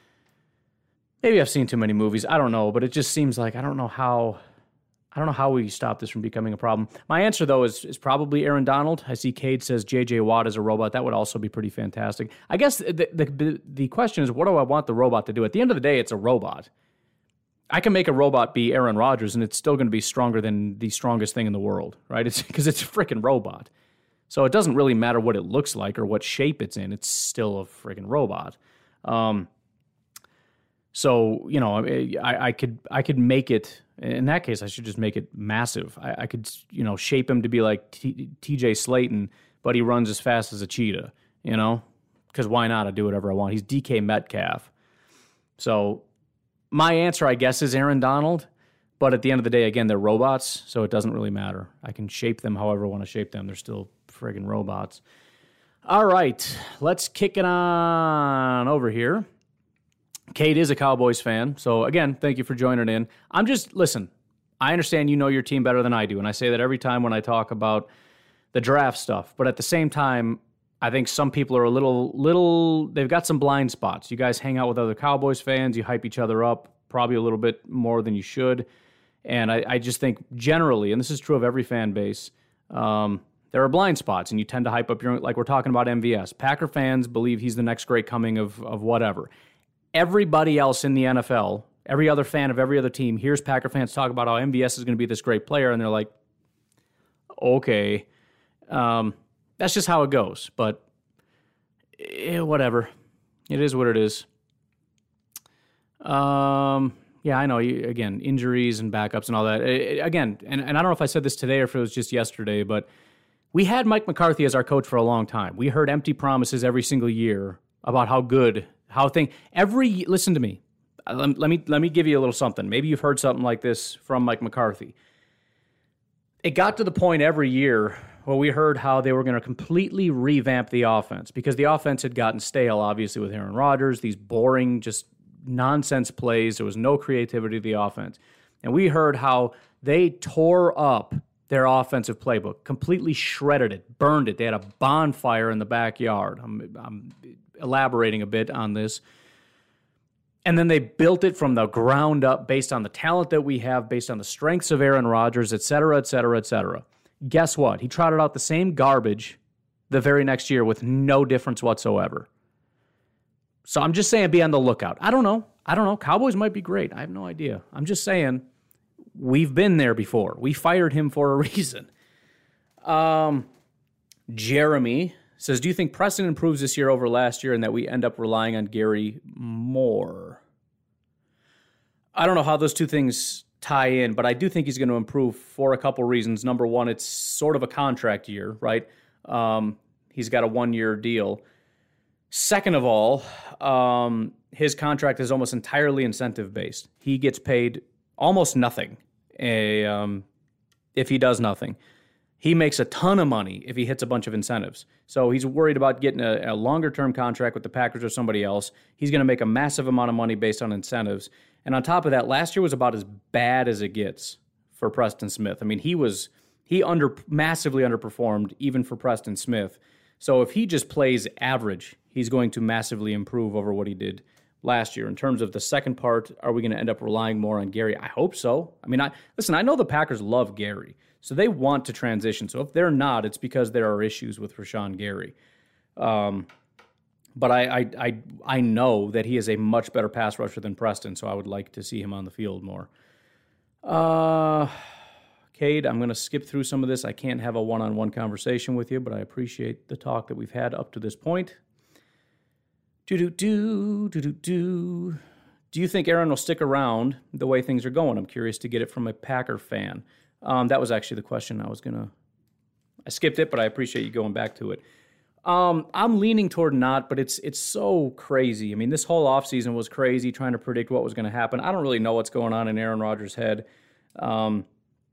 Maybe I've seen too many movies. I don't know, but it just seems like I don't know how... I don't know how we stop this from becoming a problem. My answer, though, is is probably Aaron Donald. I see Cade says J J Watt is a robot. That would also be pretty fantastic. I guess the, the the question is, what do I want the robot to do? At the end of the day, it's a robot. I can make a robot be Aaron Rodgers, and it's still going to be stronger than the strongest thing in the world, right? It's because it's a freaking robot. So it doesn't really matter what it looks like or what shape it's in. It's still a friggin' robot. Um, so, you know, I, I could I could make it, in that case, I should just make it massive. I, I could, you know, shape him to be like T, T.J. Slayton, but he runs as fast as a cheetah, you know? Because why not? I do whatever I want. He's D K Metcalf. So my answer, I guess, is Aaron Donald. But at the end of the day, again, they're robots, so it doesn't really matter. I can shape them however I want to shape them. They're still friggin' robots. All right, let's kick it on over here. Kate is a Cowboys fan, so again, thank you for joining in. I'm just, listen, I understand you know your team better than I do, and I say that every time when I talk about the draft stuff. But at the same time, I think some people are a little, little, they've got some blind spots. You guys hang out with other Cowboys fans, you hype each other up probably a little bit more than you should. And I, I just think generally, and this is true of every fan base, um, there are blind spots, and you tend to hype up your own, like we're talking about M V S. Packer fans believe he's the next great coming of of whatever. Everybody else in the N F L, every other fan of every other team, hears Packer fans talk about how M V S is going to be this great player, and they're like, okay. Um, that's just how it goes, but eh, whatever. It is what it is. Um... Yeah, I know. Again, injuries and backups and all that. Again, and, and I don't know if I said this today or if it was just yesterday, but we had Mike McCarthy as our coach for a long time. We heard empty promises every single year about how good, how thing. Every listen to me. Let, let me let me give you a little something. Maybe you've heard something like this from Mike McCarthy. It got to the point every year where we heard how they were going to completely revamp the offense because the offense had gotten stale, obviously, with Aaron Rodgers. These boring, just nonsense plays. There was no creativity to the offense. And we heard how they tore up their offensive playbook, completely shredded it, burned it. They had a bonfire in the backyard. I'm, I'm elaborating a bit on this. And then they built it from the ground up based on the talent that we have, based on the strengths of Aaron Rodgers, et cetera, et cetera, et cetera. Guess what? He trotted out the same garbage the very next year with no difference whatsoever. So I'm just saying be on the lookout. I don't know. I don't know. Cowboys might be great. I have no idea. I'm just saying we've been there before. We fired him for a reason. Um, Jeremy says, do you think Preston improves this year over last year and that we end up relying on Gary more? I don't know how those two things tie in, but I do think he's going to improve for a couple reasons. Number one, it's sort of a contract year, right? Um, he's got a one-year deal. Second of all, um, his contract is almost entirely incentive-based. He gets paid almost nothing a, um, if he does nothing. He makes a ton of money if he hits a bunch of incentives. So he's worried about getting a, a longer-term contract with the Packers or somebody else. He's going to make a massive amount of money based on incentives. And on top of that, last year was about as bad as it gets for Preston Smith. I mean, he was he under massively underperformed even for Preston Smith. So if he just plays average, he's going to massively improve over what he did last year. In terms of the second part, are we going to end up relying more on Gary? I hope so. I mean, I listen, I know the Packers love Gary, so they want to transition. So if they're not, it's because there are issues with Rashawn Gary. Um, but I, I, I, I know that he is a much better pass rusher than Preston, so I would like to see him on the field more. Uh... Cade, I'm going to skip through some of this. I can't have a one-on-one conversation with you, but I appreciate the talk that we've had up to this point. Do-do-do, do-do-do. Do you think Aaron will stick around the way things are going? I'm curious to get it from a Packer fan. Um, that was actually the question I was going to... I skipped it, but I appreciate you going back to it. Um, I'm leaning toward not, but it's it's so crazy. I mean, this whole offseason was crazy, trying to predict what was going to happen. I don't really know what's going on in Aaron Rodgers' head. Um...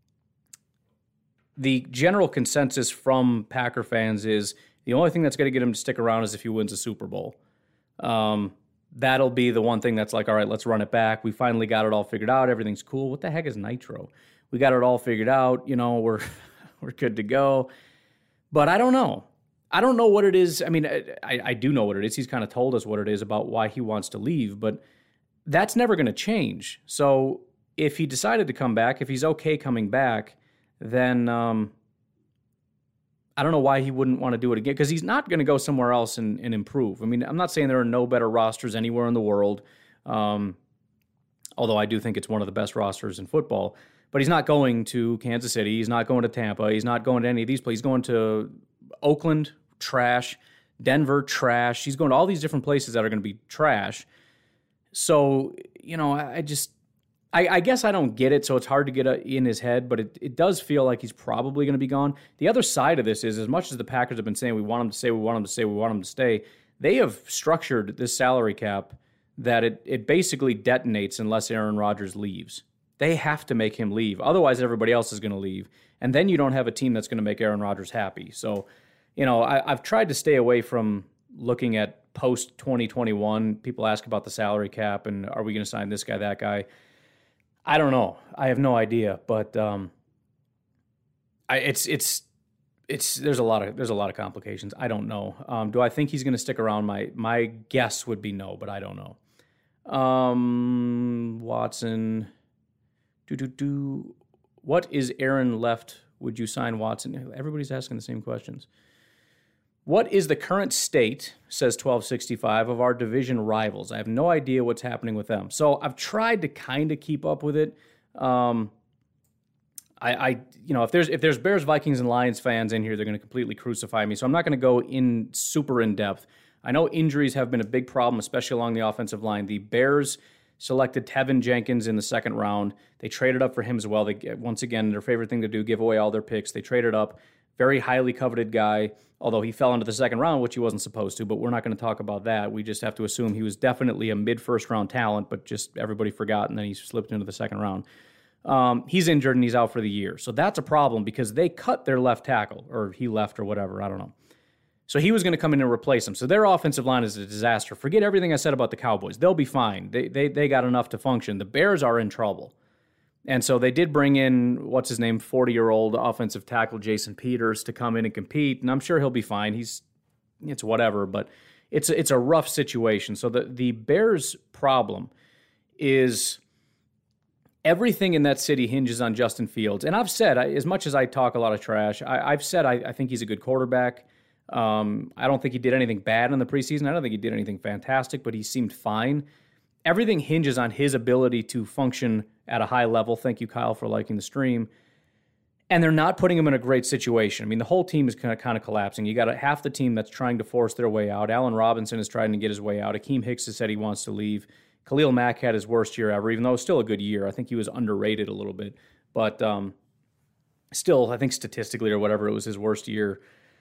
The general consensus from Packer fans is the only thing that's going to get him to stick around is if he wins a Super Bowl. Um, that'll be the one thing that's like, all right, let's run it back. We finally got it all figured out. Everything's cool. What the heck is Nitro? We got it all figured out. You know, we're we're good to go. But I don't know. I don't know what it is. I mean, I, I do know what it is. He's kind of told us what it is about why he wants to leave, but that's never going to change. So if he decided to come back, if he's okay coming back, then um, I don't know why he wouldn't want to do it again, because he's not going to go somewhere else and, and improve. I mean, I'm not saying there are no better rosters anywhere in the world, um, although I do think it's one of the best rosters in football, but he's not going to Kansas City. He's not going to Tampa. He's not going to any of these places. He's going to Oakland, trash. Denver, trash. He's going to all these different places that are going to be trash. So, you know, I, I just, I, I guess I don't get it, so it's hard to get a, in his head, but it, it does feel like he's probably going to be gone. The other side of this is, as much as the Packers have been saying we want him to stay, we want him to stay, we want him to stay, they have structured this salary cap that it, it basically detonates unless Aaron Rodgers leaves. They have to make him leave. Otherwise, everybody else is going to leave. And then you don't have a team that's going to make Aaron Rodgers happy. So, you know, I, I've tried to stay away from looking at post twenty twenty-one. People ask about the salary cap and are we going to sign this guy, that guy? I don't know. I have no idea. But um, I, it's it's it's there's a lot of there's a lot of complications. I don't know. Um, do I think he's going to stick around? My my guess would be no, but I don't know. Um, Watson. Do, do, do. What is Aaron left? Would you sign Watson? Everybody's asking the same questions. What is the current state, says twelve sixty-five, of our division rivals? I have no idea what's happening with them. So I've tried to kind of keep up with it. Um, I, I, you know, if there's if there's Bears, Vikings, and Lions fans in here, they're going to completely crucify me. So I'm not going to go in super in depth. I know injuries have been a big problem, especially along the offensive line. The Bears selected Tevin Jenkins in the second round. They traded up for him as well. They once again, their favorite thing to do, give away all their picks. They traded up. Very highly coveted guy, although he fell into the second round, which he wasn't supposed to, but we're not going to talk about that. We just have to assume he was definitely a mid-first round talent, but just everybody forgot, and then he slipped into the second round. Um, he's injured, and he's out for the year. So that's a problem because they cut their left tackle, or he left or whatever, I don't know. So he was going to come in and replace him. So their offensive line is a disaster. Forget everything I said about the Cowboys. They'll be fine. They they they got enough to function. The Bears are in trouble. And so they did bring in, what's his name, forty-year-old offensive tackle Jason Peters to come in and compete, and I'm sure he'll be fine. He's, it's whatever, but it's a, it's a rough situation. So the, the Bears' problem is everything in that city hinges on Justin Fields. And I've said, I, as much as I talk a lot of trash, I, I've said I, I think he's a good quarterback. Um, I don't think he did anything bad in the preseason. I don't think he did anything fantastic, but he seemed fine. Everything hinges on his ability to function at a high level. Thank you, Kyle, for liking the stream. And they're not putting him in a great situation. I mean, the whole team is kind of, kind of collapsing. You got a, half the team that's trying to force their way out. Allen Robinson is trying to get his way out. Akeem Hicks has said he wants to leave. Khalil Mack had his worst year ever, even though it was still a good year. I think he was underrated a little bit. But um, still, I think statistically or whatever, it was his worst year.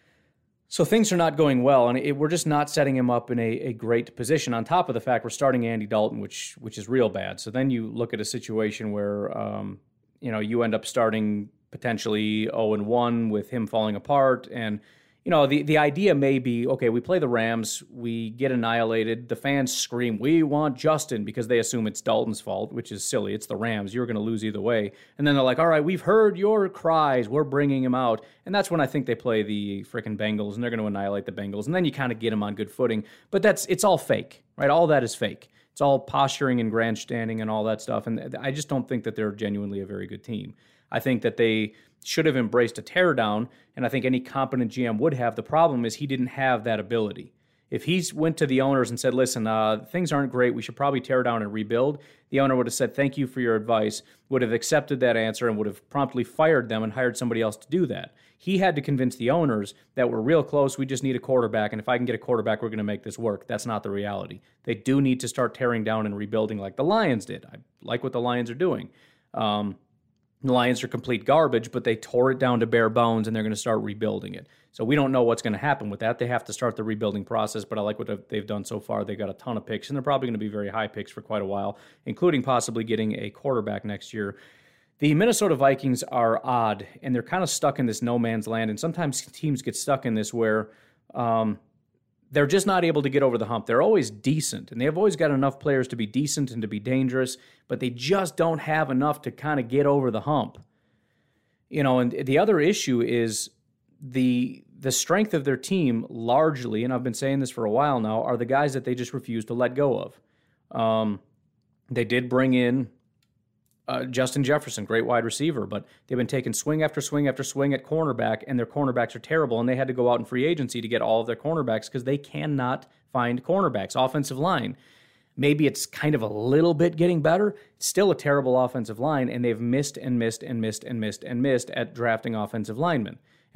So things are not going well, and it, we're just not setting him up in a, a great position. On top of the fact we're starting Andy Dalton, which which is real bad. So then you look at a situation where um, you know you end up starting potentially oh and one with him falling apart, and you know the the idea may be okay. We play the Rams, we get annihilated. The fans scream, "We want Justin," because they assume it's Dalton's fault, which is silly. It's the Rams. You're going to lose either way. And then they're like, "All right, we've heard your cries. We're bringing him out." And that's when I think they play the freaking Bengals, and they're going to annihilate the Bengals. And then you kind of get them on good footing. But that's it's all fake, right? All that is fake. It's all posturing and grandstanding and all that stuff. And I just don't think that they're genuinely a very good team. I think that they should have embraced a teardown, and I think any competent G M would have. The problem is he didn't have that ability. If he went to the owners and said, listen, uh, things aren't great, we should probably tear down and rebuild, the owner would have said, thank you for your advice, would have accepted that answer and would have promptly fired them and hired somebody else to do that. He had to convince the owners that we're real close, we just need a quarterback, and if I can get a quarterback, we're going to make this work. That's not the reality. They do need to start tearing down and rebuilding like the Lions did. I like what the Lions are doing. Um, The Lions are complete garbage, but they tore it down to bare bones, and they're going to start rebuilding it. So we don't know what's going to happen with that. They have to start the rebuilding process, but I like what they've done so far. They've got a ton of picks, and they're probably going to be very high picks for quite a while, including possibly getting a quarterback next year. The Minnesota Vikings are odd, and they're kind of stuck in this no man's land, and sometimes teams get stuck in this where um, they're just not able to get over the hump. They're always decent, and they've always got enough players to be decent and to be dangerous, but they just don't have enough to kind of get over the hump. You know, and the other issue is the the strength of their team largely, and I've been saying this for a while now, are the guys that they just refuse to let go of. Um, they did bring in uh, Justin Jefferson, great wide receiver, but they've been taking swing after swing after swing at cornerback, and their cornerbacks are terrible, and they had to go out in free agency to get all of their cornerbacks because they cannot find cornerbacks. Offensive line, maybe it's kind of a little bit getting better. It's still a terrible offensive line, and they've missed and missed and missed and missed and missed at drafting offensive linemen.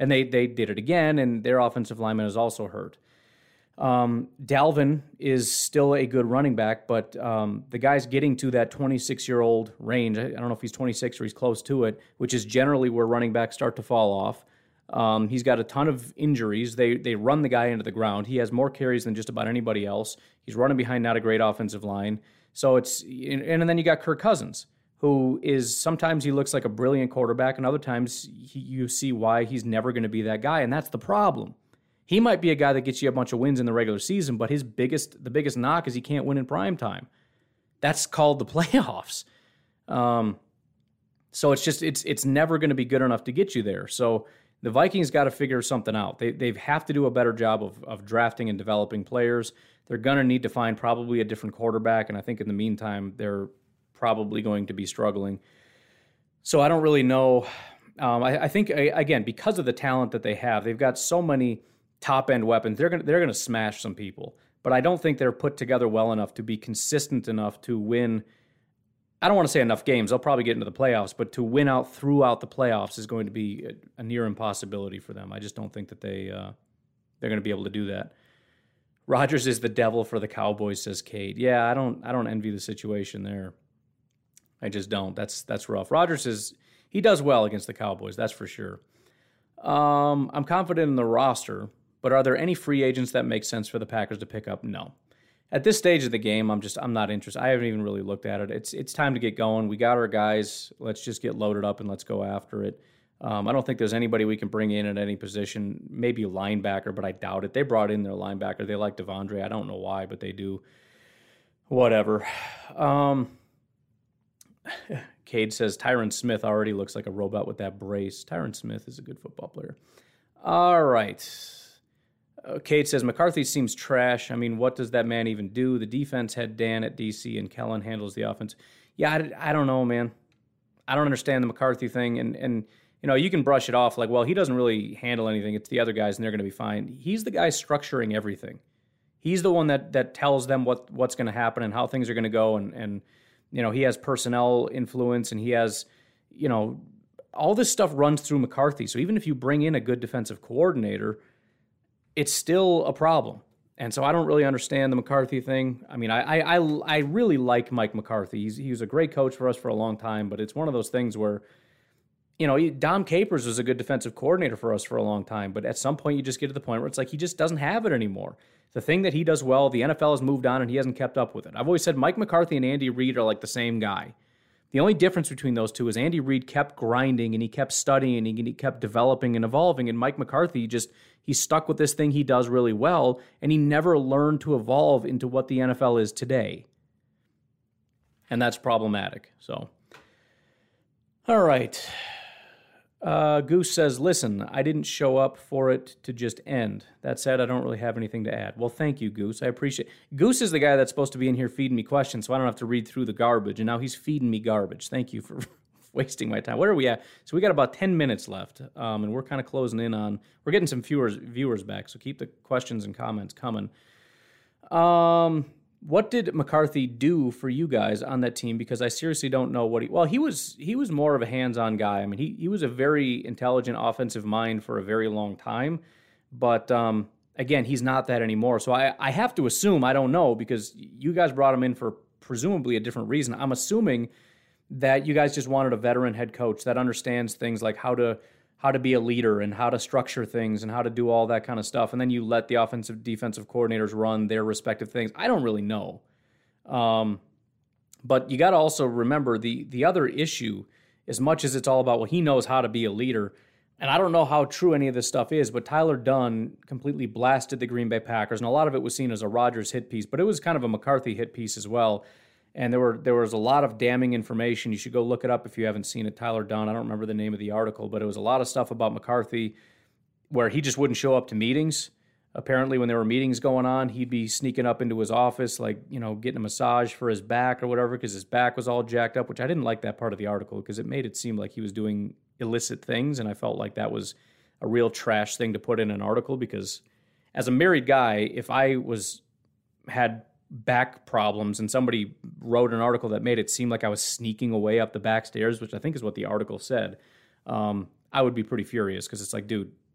And they they did it again, and their offensive lineman is also hurt. Um, Dalvin is still a good running back, but um, the guy's getting to that twenty-six-year-old range. I, I don't know if he's twenty-six or he's close to it, which is generally where running backs start to fall off. Um, he's got a ton of injuries. They they run the guy into the ground. He has more carries than just about anybody else. He's running behind not a great offensive line. So it's and, and then you got Kirk Cousins, who is sometimes he looks like a brilliant quarterback, and other times he, you see why he's never going to be that guy, and that's the problem. He might be a guy that gets you a bunch of wins in the regular season, but his biggest the biggest knock is he can't win in prime time. That's called the playoffs. Um, so it's just it's it's never going to be good enough to get you there. So the Vikings got to figure something out. They they have to do a better job of of drafting and developing players. They're going to need to find probably a different quarterback, and I think in the meantime they're probably going to be struggling. So I don't really know. Um, I, I think again because of the talent that they have, they've got so many top end weapons. They're going they're going to smash some people, but I don't think they're put together well enough to be consistent enough to win. I don't want to say enough games. They'll probably get into the playoffs, but to win out throughout the playoffs is going to be a, a near impossibility for them. I just don't think that they, uh, they're going to be able to do that. Rodgers is the devil for the Cowboys, says Cade. Yeah, I don't I don't envy the situation there. I just don't. That's that's rough. Rodgers is, he does well against the Cowboys, that's for sure. Um, I'm confident in the roster, but are there any free agents that make sense for the Packers to pick up? No. At this stage of the game, I'm just I'm not interested. I haven't even really looked at it. It's it's time to get going. We got our guys. Let's just get loaded up and let's go after it. Um, I don't think there's anybody we can bring in at any position. Maybe a linebacker, but I doubt it. They brought in their linebacker. They like Devondre. I don't know why, but they do. Whatever. Um, Cade says Tyron Smith already looks like a robot with that brace. Tyron Smith is a good football player. All right. Uh, Kate says, McCarthy seems trash. I mean, what does that man even do? The defense had Dan at D C and Kellen handles the offense. Yeah, I, I don't know, man. I don't understand the McCarthy thing. And, and, you know, you can brush it off like, well, he doesn't really handle anything. It's the other guys, and they're going to be fine. He's the guy structuring everything. He's the one that that tells them what what's going to happen and how things are going to go. And, and, you know, he has personnel influence, and he has, you know, all this stuff runs through McCarthy. So even if you bring in a good defensive coordinator, it's still a problem. And so I don't really understand the McCarthy thing. I mean, I I I really like Mike McCarthy. He's he was a great coach for us for a long time, but it's one of those things where, you know, Dom Capers was a good defensive coordinator for us for a long time, but at some point you just get to the point where it's like he just doesn't have it anymore. The thing that he does well, the N F L has moved on and he hasn't kept up with it. I've always said Mike McCarthy and Andy Reid are like the same guy. The only difference between those two is Andy Reid kept grinding and he kept studying and he kept developing and evolving, and Mike McCarthy just, he stuck with this thing he does really well, and he never learned to evolve into what the N F L is today. And that's problematic. So, all right. Uh, Goose says, listen, I didn't show up for it to just end. That said, I don't really have anything to add. Well, thank you, Goose. I appreciate it. Goose is the guy that's supposed to be in here feeding me questions, so I don't have to read through the garbage, and now he's feeding me garbage. Thank you for wasting my time. Where are we at? So we got about ten minutes left, um, and we're kind of closing in on, we're getting some viewers, viewers back, so keep the questions and comments coming. Um... What did McCarthy do for you guys on that team? Because I seriously don't know what he... Well, he was he was more of a hands-on guy. I mean, he he was a very intelligent offensive mind for a very long time. But, um, again, he's not that anymore. So I, I have to assume, I don't know, because you guys brought him in for presumably a different reason. I'm assuming that you guys just wanted a veteran head coach that understands things like how to... how to be a leader and how to structure things and how to do all that kind of stuff. And then you let the offensive defensive coordinators run their respective things. I don't really know. Um, but you got to also remember the the other issue, as much as it's all about, well, he knows how to be a leader. And I don't know how true any of this stuff is, but Tyler Dunn completely blasted the Green Bay Packers. And a lot of it was seen as a Rodgers hit piece, but it was kind of a McCarthy hit piece as well. And there were there was a lot of damning information. You should go look it up if you haven't seen it. Tyler Dunn, I don't remember the name of the article, but it was a lot of stuff about McCarthy where he just wouldn't show up to meetings. Apparently, when there were meetings going on, he'd be sneaking up into his office, like, you know, getting a massage for his back or whatever, because his back was all jacked up, which I didn't like that part of the article because it made it seem like he was doing illicit things, and I felt like that was a real trash thing to put in an article because as a married guy, if I was had back problems and somebody wrote an article that made it seem like I was sneaking away up the back stairs, which I think is what the article said, um, I would be pretty furious because it's like, dude,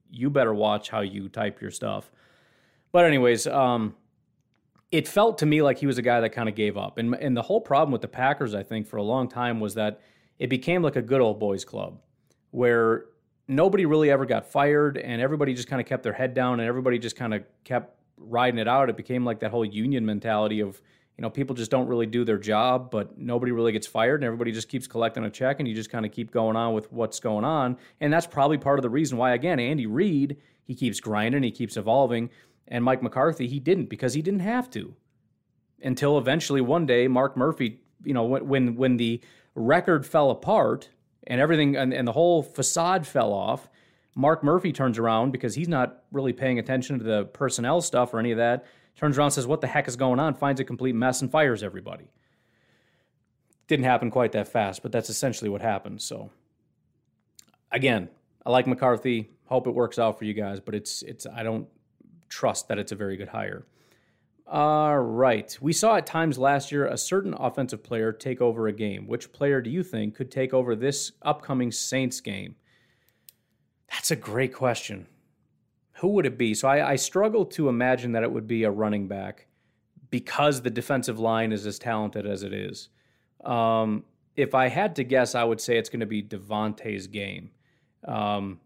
you better watch how you type your stuff. But anyways, um, it felt to me like he was a guy that kind of gave up. And, and the whole problem with the Packers, I think, for a long time was that it became like a good old boys club where nobody really ever got fired and everybody just kind of kept their head down and everybody just kind of kept riding it out. It became like that whole union mentality of, you know, people just don't really do their job, but nobody really gets fired and everybody just keeps collecting a check and you just kind of keep going on with what's going on. And that's probably part of the reason why, again, Andy Reid, he keeps grinding, he keeps evolving. And Mike McCarthy, he didn't because he didn't have to. Until eventually one day, Mark Murphy, you know, when when the record fell apart and everything and, and the whole facade fell off, Mark Murphy turns around because he's not really paying attention to the personnel stuff or any of that, turns around and says, what the heck is going on? Finds a complete mess and fires everybody. Didn't happen quite that fast, but that's essentially what happened. So, again, I like McCarthy. Hope it works out for you guys, but it's it's I don't trust that it's a very good hire. All right. We saw at times last year a certain offensive player take over a game. Which player do you think could take over this upcoming Saints game? That's a great question. Who would it be? So I, I struggle to imagine that it would be a running back because the defensive line is as talented as it is. Um, if I had to guess, I would say it's going to be Devontae's game. Um,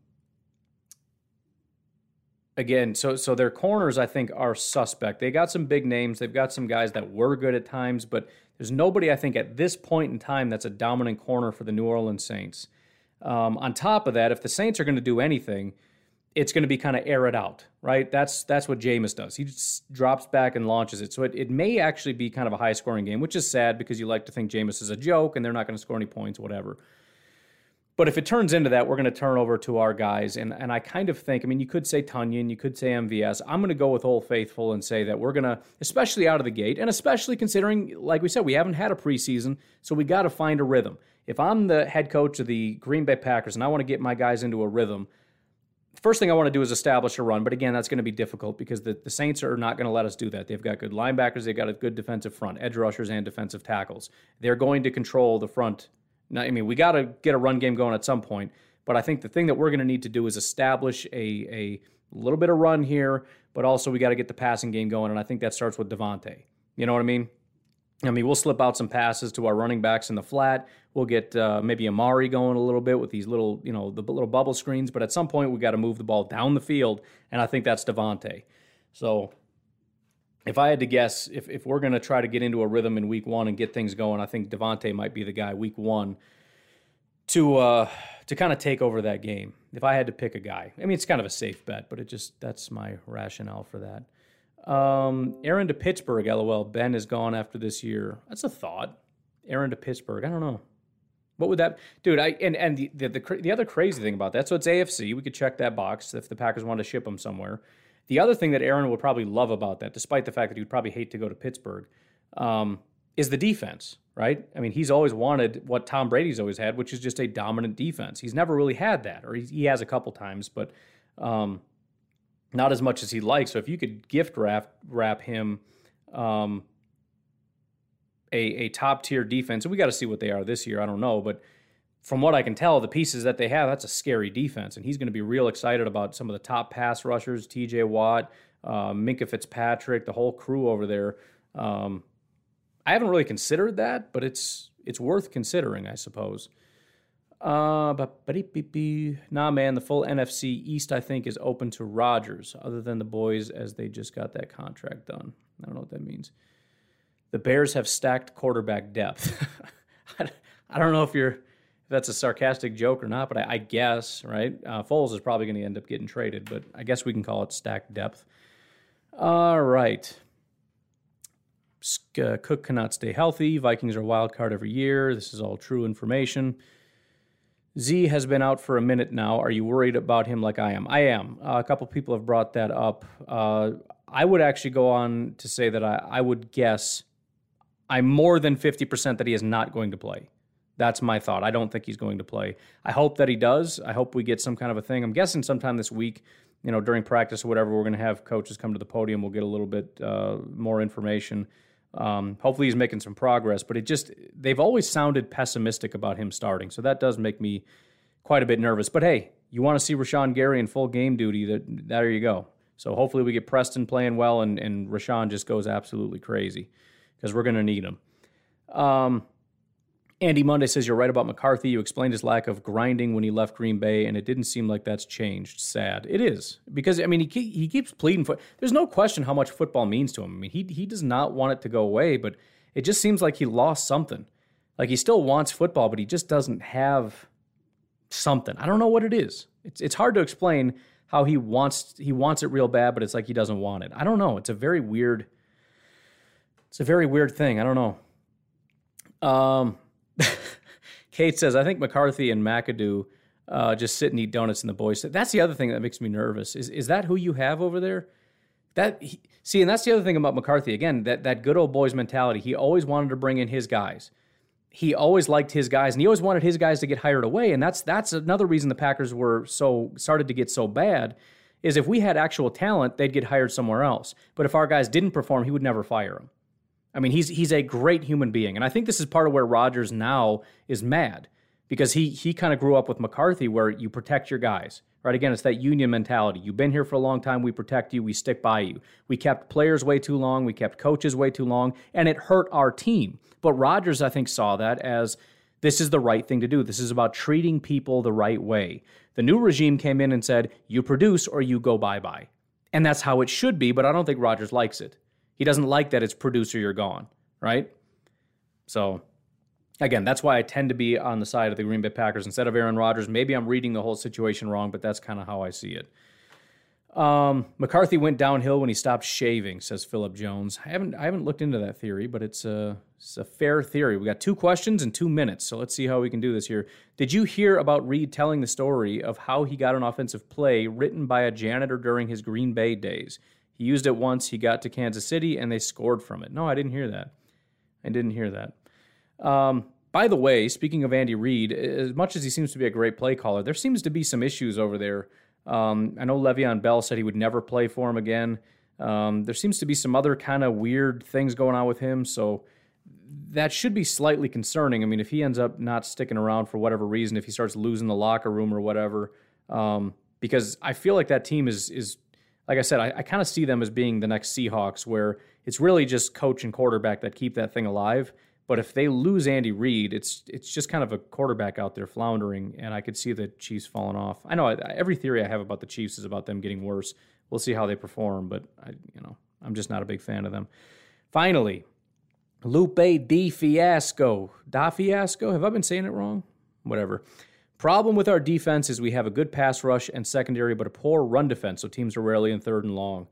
Again, so so their corners, I think, are suspect. They got some big names. They've got some guys that were good at times, but there's nobody, I think, at this point in time that's a dominant corner for the New Orleans Saints. Um, on top of that, if the Saints are going to do anything, it's going to be kind of air it out, right? That's that's what Jameis does. He just drops back and launches it. So it, it may actually be kind of a high-scoring game, which is sad because you like to think Jameis is a joke and they're not going to score any points, whatever. But if it turns into that, we're going to turn over to our guys. And and I kind of think, I mean, you could say Tunyon, you could say M V S. I'm going to go with Old Faithful and say that we're going to, especially out of the gate, and especially considering, like we said, we haven't had a preseason, so we got to find a rhythm. If I'm the head coach of the Green Bay Packers and I want to get my guys into a rhythm, first thing I want to do is establish a run. But again, that's going to be difficult because the, the Saints are not going to let us do that. They've got good linebackers. They've got a good defensive front, edge rushers and defensive tackles. They're going to control the front. Now, I mean, we got to get a run game going at some point, but I think the thing that we're going to need to do is establish a, a little bit of run here, but also we got to get the passing game going, and I think that starts with Devontae. You know what I mean? I mean, we'll slip out some passes to our running backs in the flat. We'll get uh, maybe Amari going a little bit with these little, you know, the little bubble screens, but at some point we got to move the ball down the field, and I think that's Devontae. So if I had to guess, if, if we're going to try to get into a rhythm in week one and get things going, I think Devontae might be the guy week one to uh, to kind of take over that game. If I had to pick a guy. I mean, it's kind of a safe bet, but it just that's my rationale for that. Um, Aaron to Pittsburgh, LOL. Ben is gone after this year. That's a thought. Aaron to Pittsburgh. I don't know. What would that... Dude, I and, and the, the, the, the other crazy thing about that, so it's A F C. We could check that box if the Packers want to ship him somewhere. The other thing that Aaron would probably love about that, despite the fact that he would probably hate to go to Pittsburgh, um, is the defense, right? I mean, he's always wanted what Tom Brady's always had, which is just a dominant defense. He's never really had that, or he, he has a couple times, but um, not as much as he'd like. So if you could gift wrap, wrap him um, a, a top-tier defense, and we got to see what they are this year, I don't know, but from what I can tell, the pieces that they have, that's a scary defense, and he's going to be real excited about some of the top pass rushers, T J Watt, uh, Minkah Fitzpatrick, the whole crew over there. Um, I haven't really considered that, but it's it's worth considering, I suppose. Uh, but nah, man, the full N F C East, I think, is open to Rodgers, other than the boys, as they just got that contract done. I don't know what that means. The Bears have stacked quarterback depth. I don't know if you're... that's a sarcastic joke or not, but I, I guess, right? Uh, Foles is probably going to end up getting traded, but I guess we can call it stacked depth. All right. Uh, Cook cannot stay healthy. Vikings are a wild card every year. This is all true information. Z has been out for a minute now. Are you worried about him like I am? I am. Uh, a couple people have brought that up. Uh, I would actually go on to say that I, I would guess I'm more than fifty percent that he is not going to play. That's my thought. I don't think he's going to play. I hope that he does. I hope we get some kind of a thing. I'm guessing sometime this week, you know, during practice or whatever, we're going to have coaches come to the podium. We'll get a little bit uh, more information. Um, hopefully he's making some progress, but it just, they've always sounded pessimistic about him starting. So that does make me quite a bit nervous. But hey, you want to see Rashawn Gary in full game duty, that there you go. So hopefully we get Preston playing well and, and Rashawn just goes absolutely crazy because we're going to need him. Um, Andy Monday says, you're right about McCarthy. You explained his lack of grinding when he left Green Bay, and it didn't seem like that's changed. Sad. It is. Because, I mean, he he keeps pleading for there's no question how much football means to him. I mean, he he does not want it to go away, but it just seems like he lost something. Like, he still wants football, but he just doesn't have something. I don't know what it is. It's it's hard to explain how he wants he wants it real bad, but it's like he doesn't want it. I don't know. It's a very weird, it's a very weird thing. I don't know. Um... Kate says, I think McCarthy and McAdoo uh, just sit and eat donuts in the boys. That's the other thing that makes me nervous. Is is that who you have over there? That he, see, and that's the other thing about McCarthy. Again, that, that good old boys mentality. He always wanted to bring in his guys. He always liked his guys, and he always wanted his guys to get hired away. And that's that's another reason the Packers were so started to get so bad. Is if we had actual talent, they'd get hired somewhere else. But if our guys didn't perform, he would never fire them. I mean, he's he's a great human being. And I think this is part of where Rodgers now is mad because he he kind of grew up with McCarthy where you protect your guys, right? Again, it's that union mentality. You've been here for a long time. We protect you. We stick by you. We kept players way too long. We kept coaches way too long, and it hurt our team. But Rodgers, I think, saw that as this is the right thing to do. This is about treating people the right way. The new regime came in and said, you produce or you go bye-bye. And that's how it should be, but I don't think Rodgers likes it. He doesn't like that it's producer, you're gone, right? So, again, that's why I tend to be on the side of the Green Bay Packers instead of Aaron Rodgers. Maybe I'm reading the whole situation wrong, but that's kind of how I see it. Um, McCarthy went downhill when he stopped shaving, says Philip Jones. I haven't I haven't looked into that theory, but it's a, it's a fair theory. We got two questions in two minutes, so let's see how we can do this here. Did you hear about Reed telling the story of how he got an offensive play written by a janitor during his Green Bay days? He used it once, he got to Kansas City, and they scored from it. No, I didn't hear that. I didn't hear that. Um, by the way, speaking of Andy Reid, as much as he seems to be a great play caller, there seems to be some issues over there. Um, I know Le'Veon Bell said he would never play for him again. Um, there seems to be some other kind of weird things going on with him, so that should be slightly concerning. I mean, if he ends up not sticking around for whatever reason, if he starts losing the locker room or whatever, um, because I feel like that team is is like I said, I, I kind of see them as being the next Seahawks, where it's really just coach and quarterback that keep that thing alive. But if they lose Andy Reid, it's it's just kind of a quarterback out there floundering, and I could see the Chiefs falling off. I know I, every theory I have about the Chiefs is about them getting worse. We'll see how they perform, but I, you know, I'm just not a big fan of them. Finally, Lupe Di Fiasco. Da Fiasco? Have I been saying it wrong? Whatever. Problem with our defense is we have a good pass rush and secondary, but a poor run defense, so teams are rarely in third and long.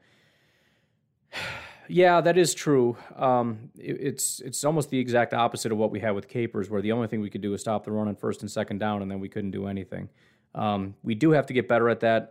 Yeah, that is true. Um, it, it's it's almost the exact opposite of what we had with Capers, where the only thing we could do is stop the run on first and second down, and then we couldn't do anything. Um, we do have to get better at that.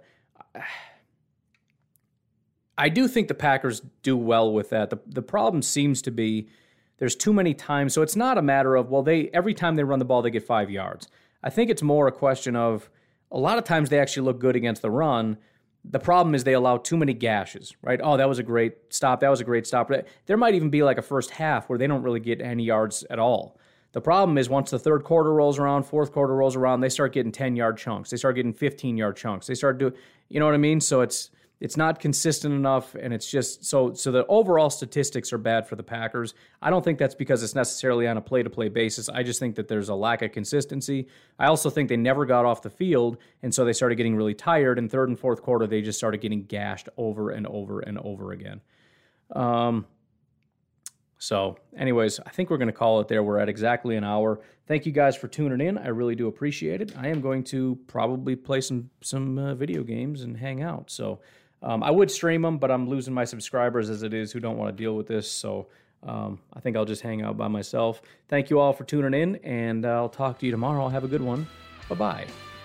I do think the Packers do well with that. The, the problem seems to be there's too many times, so it's not a matter of, well, they every time they run the ball, they get five yards. I think it's more a question of a lot of times they actually look good against the run. The problem is they allow too many gashes, right? Oh, that was a great stop. That was a great stop. There might even be like a first half where they don't really get any yards at all. The problem is once the third quarter rolls around, fourth quarter rolls around, they start getting ten-yard chunks. They start getting fifteen-yard chunks. They start doing, you know what I mean? So it's it's not consistent enough, and it's just, so so the overall statistics are bad for the Packers. I don't think that's because it's necessarily on a play-to-play basis. I just think that there's a lack of consistency. I also think they never got off the field, and so they started getting really tired. In third and fourth quarter, they just started getting gashed over and over and over again. Um. So, anyways, I think we're going to call it there. We're at exactly an hour. Thank you guys for tuning in. I really do appreciate it. I am going to probably play some some uh, video games and hang out. So, um, I would stream them, but I'm losing my subscribers as it is who don't want to deal with this. So, um, I think I'll just hang out by myself. Thank you all for tuning in, and I'll talk to you tomorrow. Have a good one. Bye-bye.